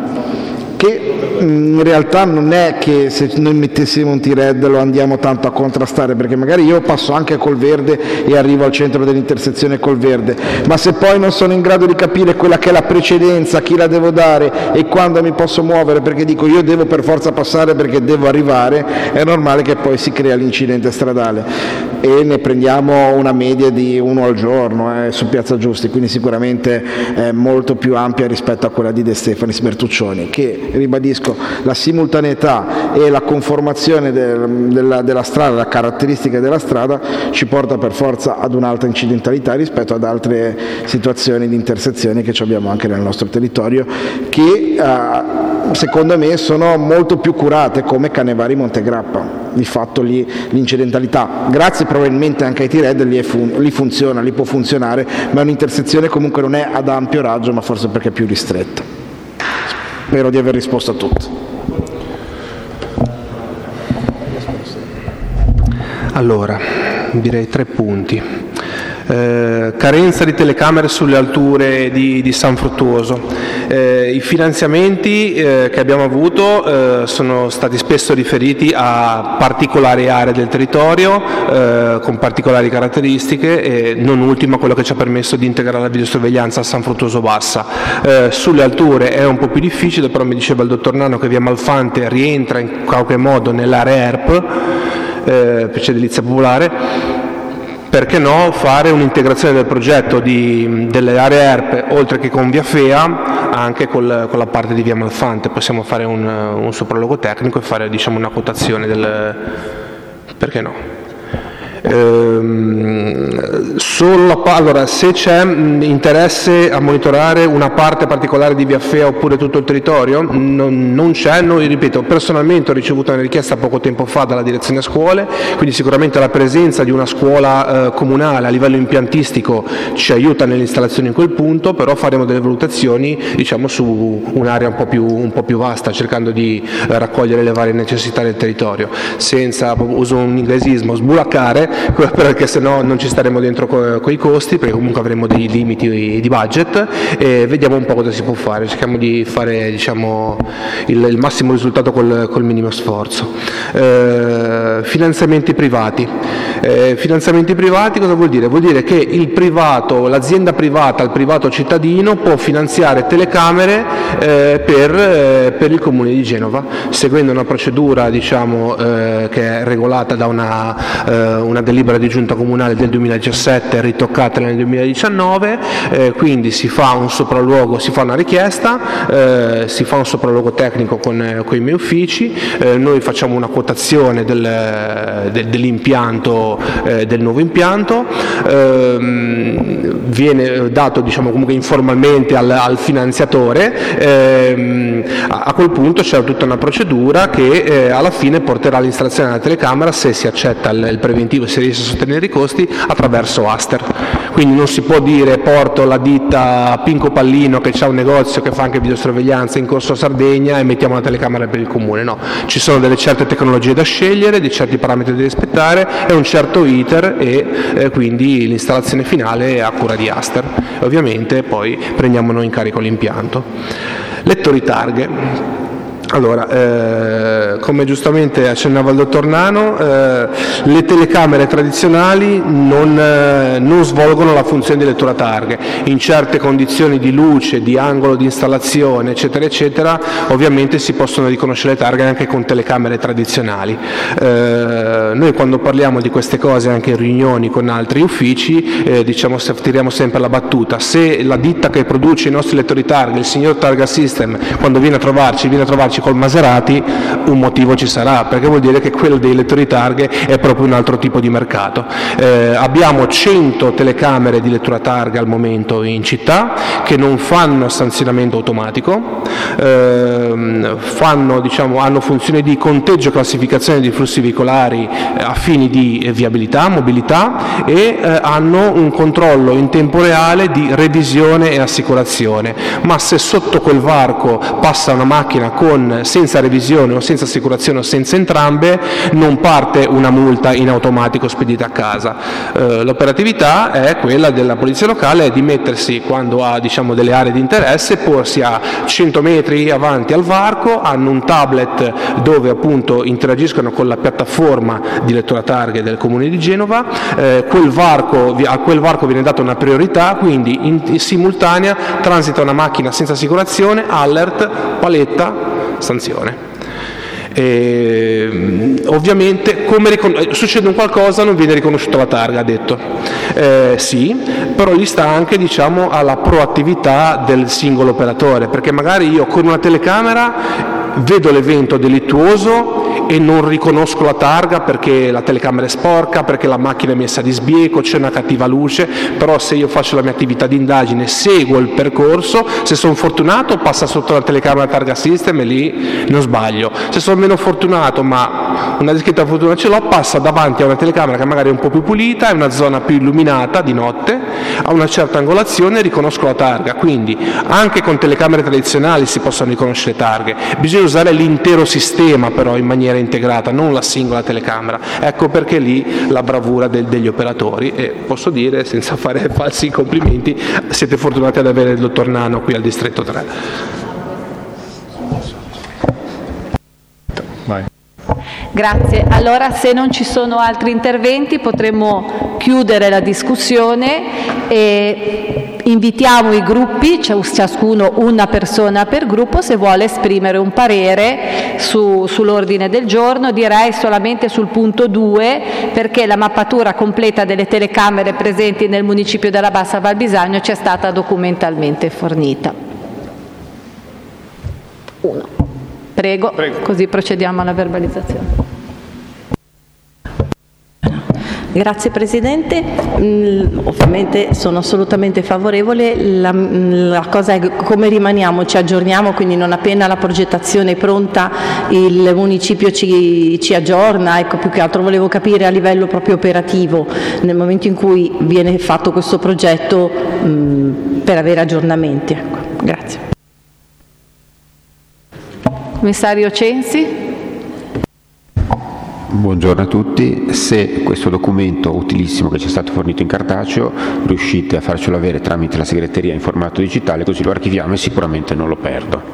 che in realtà non è che se noi mettessimo un T-Red lo andiamo tanto a contrastare, perché magari io passo anche col verde e arrivo al centro dell'intersezione col verde, ma se poi non sono in grado di capire quella che è la precedenza, chi la devo dare e quando mi posso muovere, perché dico io devo per forza passare perché devo arrivare, è normale che poi si crea l'incidente stradale, e ne prendiamo una media di uno al giorno eh, su Piazza Giusti, quindi sicuramente è molto più ampia rispetto a quella di De Stefanis Bertuccioni, che ribadisco la simultaneità e la conformazione del, della, della strada, la caratteristica della strada ci porta per forza ad un'alta incidentalità rispetto ad altre situazioni di intersezioni che abbiamo anche nel nostro territorio, che eh, secondo me sono molto più curate, come Canevari Montegrappa. Di fatto lì l'incidentalità, grazie probabilmente anche ai T-Red, lì, fun- lì funziona, lì può funzionare, ma un'intersezione comunque non è ad ampio raggio, ma forse perché è più ristretta. Spero di aver risposto a tutto. Allora, direi tre punti. Eh, carenza di telecamere sulle alture di, di San Fruttuoso. Eh, I finanziamenti eh, che abbiamo avuto eh, sono stati spesso riferiti a particolari aree del territorio eh, con particolari caratteristiche, e non ultima quello che ci ha permesso di integrare la videosorveglianza a San Fruttuoso Bassa. Eh, sulle alture è un po' più difficile, però mi diceva il dottor Nano che via Malfante rientra in qualche modo nell'area E R P, eh, per edilizia popolare. Perché no fare un'integrazione del progetto di, delle aree E R P, oltre che con via Fea, anche col, con la parte di via Malfante. Possiamo fare un, un sopralluogo tecnico e fare, diciamo, una quotazione del... perché no? Ehm, solo la, allora, se c'è interesse a monitorare una parte particolare di via Fea oppure tutto il territorio, non, non c'è. Noi, ripeto, personalmente ho ricevuto una richiesta poco tempo fa dalla direzione scuole, quindi sicuramente la presenza di una scuola eh, comunale a livello impiantistico ci aiuta nell'installazione in quel punto, però faremo delle valutazioni, diciamo, su un'area un po' più, un po' più vasta, cercando di eh, raccogliere le varie necessità del territorio, senza, uso un inglesismo, sbulaccare, perché se no non ci staremo dentro con co i costi, perché comunque avremo dei limiti di budget, e vediamo un po' cosa si può fare, cerchiamo di fare, diciamo, il, il massimo risultato col, col minimo sforzo. Eh, finanziamenti privati. Eh, finanziamenti privati cosa vuol dire? Vuol dire che il privato, l'azienda privata, il privato cittadino può finanziare telecamere eh, per, eh, per il Comune di Genova, seguendo una procedura, diciamo, eh, che è regolata da una, eh, una delibera di giunta comunale del duemiladiciassette ritoccata nel duemiladiciannove, eh, quindi si fa un sopralluogo, si fa una richiesta, eh, si fa un sopralluogo tecnico con, eh, con i miei uffici, eh, noi facciamo una quotazione del, de, dell'impianto, eh, del nuovo impianto, ehm, viene dato, diciamo, comunque informalmente al, al finanziatore, ehm, a, a quel punto c'è tutta una procedura che eh, alla fine porterà all'installazione della telecamera, se si accetta il, il preventivo e si riesce a sostenere i costi, attraverso Aster. Quindi non si può dire porto la ditta Pinco Pallino che c'ha un negozio che fa anche videosorveglianza in Corso Sardegna e mettiamo la telecamera per il comune, no, ci sono delle certe tecnologie da scegliere, dei certi parametri da rispettare e un certo iter, e eh, quindi l'installazione finale è a cura di Aster. Ovviamente poi prendiamo noi in carico l'impianto. Lettori targhe. Allora, eh, come giustamente accennava il dottor Nano, eh, le telecamere tradizionali non, eh, non svolgono la funzione di lettura targhe. In certe condizioni di luce, di angolo di installazione, eccetera, eccetera, ovviamente si possono riconoscere le targhe anche con telecamere tradizionali. Eh, noi quando parliamo di queste cose anche in riunioni con altri uffici, eh, diciamo, tiriamo sempre la battuta: se la ditta che produce i nostri lettori targhe, il signor Targa System, quando viene a trovarci, viene a trovarci col Maserati, un motivo ci sarà, perché vuol dire che quello dei lettori targhe è proprio un altro tipo di mercato. Eh, abbiamo cento telecamere di lettura targa al momento in città che non fanno sanzionamento automatico, eh, fanno, diciamo, hanno funzione di conteggio e classificazione di flussi veicolari eh, a fini di viabilità, mobilità, e eh, hanno un controllo in tempo reale di revisione e assicurazione. Ma se sotto quel varco passa una macchina con senza revisione o senza assicurazione o senza entrambe, non parte una multa in automatico spedita a casa. Eh, l'operatività è quella della polizia locale, è di mettersi, quando ha, diciamo, delle aree di interesse, porsi a cento metri avanti al varco, hanno un tablet dove appunto interagiscono con la piattaforma di lettura targhe del Comune di Genova, eh, quel varco, a quel varco viene data una priorità, quindi in, in simultanea transita una macchina senza assicurazione, alert, paletta, sanzione. E, ovviamente come ricon- succede un qualcosa non viene riconosciuta la targa, ha detto, eh, sì, però gli sta anche, diciamo, alla proattività del singolo operatore, perché magari io con una telecamera vedo l'evento delittuoso e non riconosco la targa perché la telecamera è sporca, perché la macchina è messa di sbieco, c'è una cattiva luce, però se io faccio la mia attività di indagine, seguo il percorso, se sono fortunato passa sotto la telecamera Targa System e lì non sbaglio, se sono meno fortunato ma una discreta fortuna ce l'ho, passa davanti a una telecamera che magari è un po' più pulita, è una zona più illuminata di notte, a una certa angolazione e riconosco la targa. Quindi anche con telecamere tradizionali si possono riconoscere le targhe, bisogna usare l'intero sistema però in maniera integrata, non la singola telecamera. Ecco perché lì la bravura del, degli operatori, e posso dire senza fare falsi complimenti, siete fortunati ad avere il dottor Nano qui al distretto tre. Vai. Grazie. Allora, se non ci sono altri interventi potremmo chiudere la discussione e invitiamo i gruppi, ciascuno una persona per gruppo, se vuole esprimere un parere su, sull'ordine del giorno. Direi solamente sul punto due, perché la mappatura completa delle telecamere presenti nel municipio della Bassa Val Bisagno ci è stata documentalmente fornita. Uno. Prego, Prego, così procediamo alla verbalizzazione. Grazie Presidente, mm, ovviamente sono assolutamente favorevole, la, la cosa è come rimaniamo, ci aggiorniamo, quindi non appena la progettazione è pronta il municipio ci, ci aggiorna, ecco, più che altro volevo capire a livello proprio operativo, nel momento in cui viene fatto questo progetto, mm, per avere aggiornamenti. Ecco. Grazie. Commissario Censi. Buongiorno a tutti. Se questo documento utilissimo che ci è stato fornito in cartaceo riuscite a farcelo avere tramite la segreteria in formato digitale, così lo archiviamo e sicuramente non lo perdo.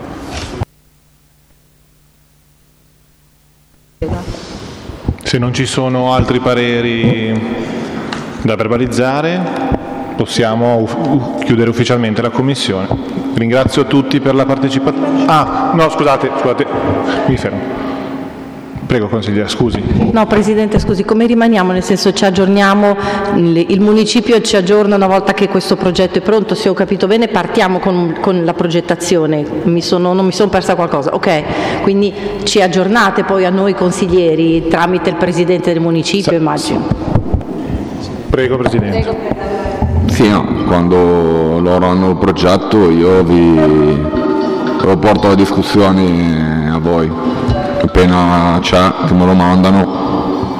Se non ci sono altri pareri da verbalizzare, possiamo uf- chiudere ufficialmente la commissione. Ringrazio tutti per la partecipazione. Ah, no, scusate, scusate, mi fermo. Prego, consigliere, scusi. No, Presidente, scusi, come rimaniamo? Nel senso, ci aggiorniamo, il municipio ci aggiorna una volta che questo progetto è pronto, se ho capito bene, partiamo con, con la progettazione, mi sono, non mi sono persa qualcosa, ok, quindi ci aggiornate poi a noi consiglieri tramite il Presidente del municipio, Sa- immagino. Prego, Presidente. Prego. Sì, no, quando loro hanno il progetto io vi lo porto alla discussione a voi. Appena c'è, che me lo mandano.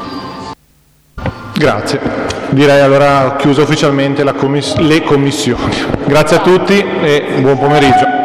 Grazie. Direi allora chiusa ufficialmente la commiss- le commissioni. Grazie a tutti e buon pomeriggio.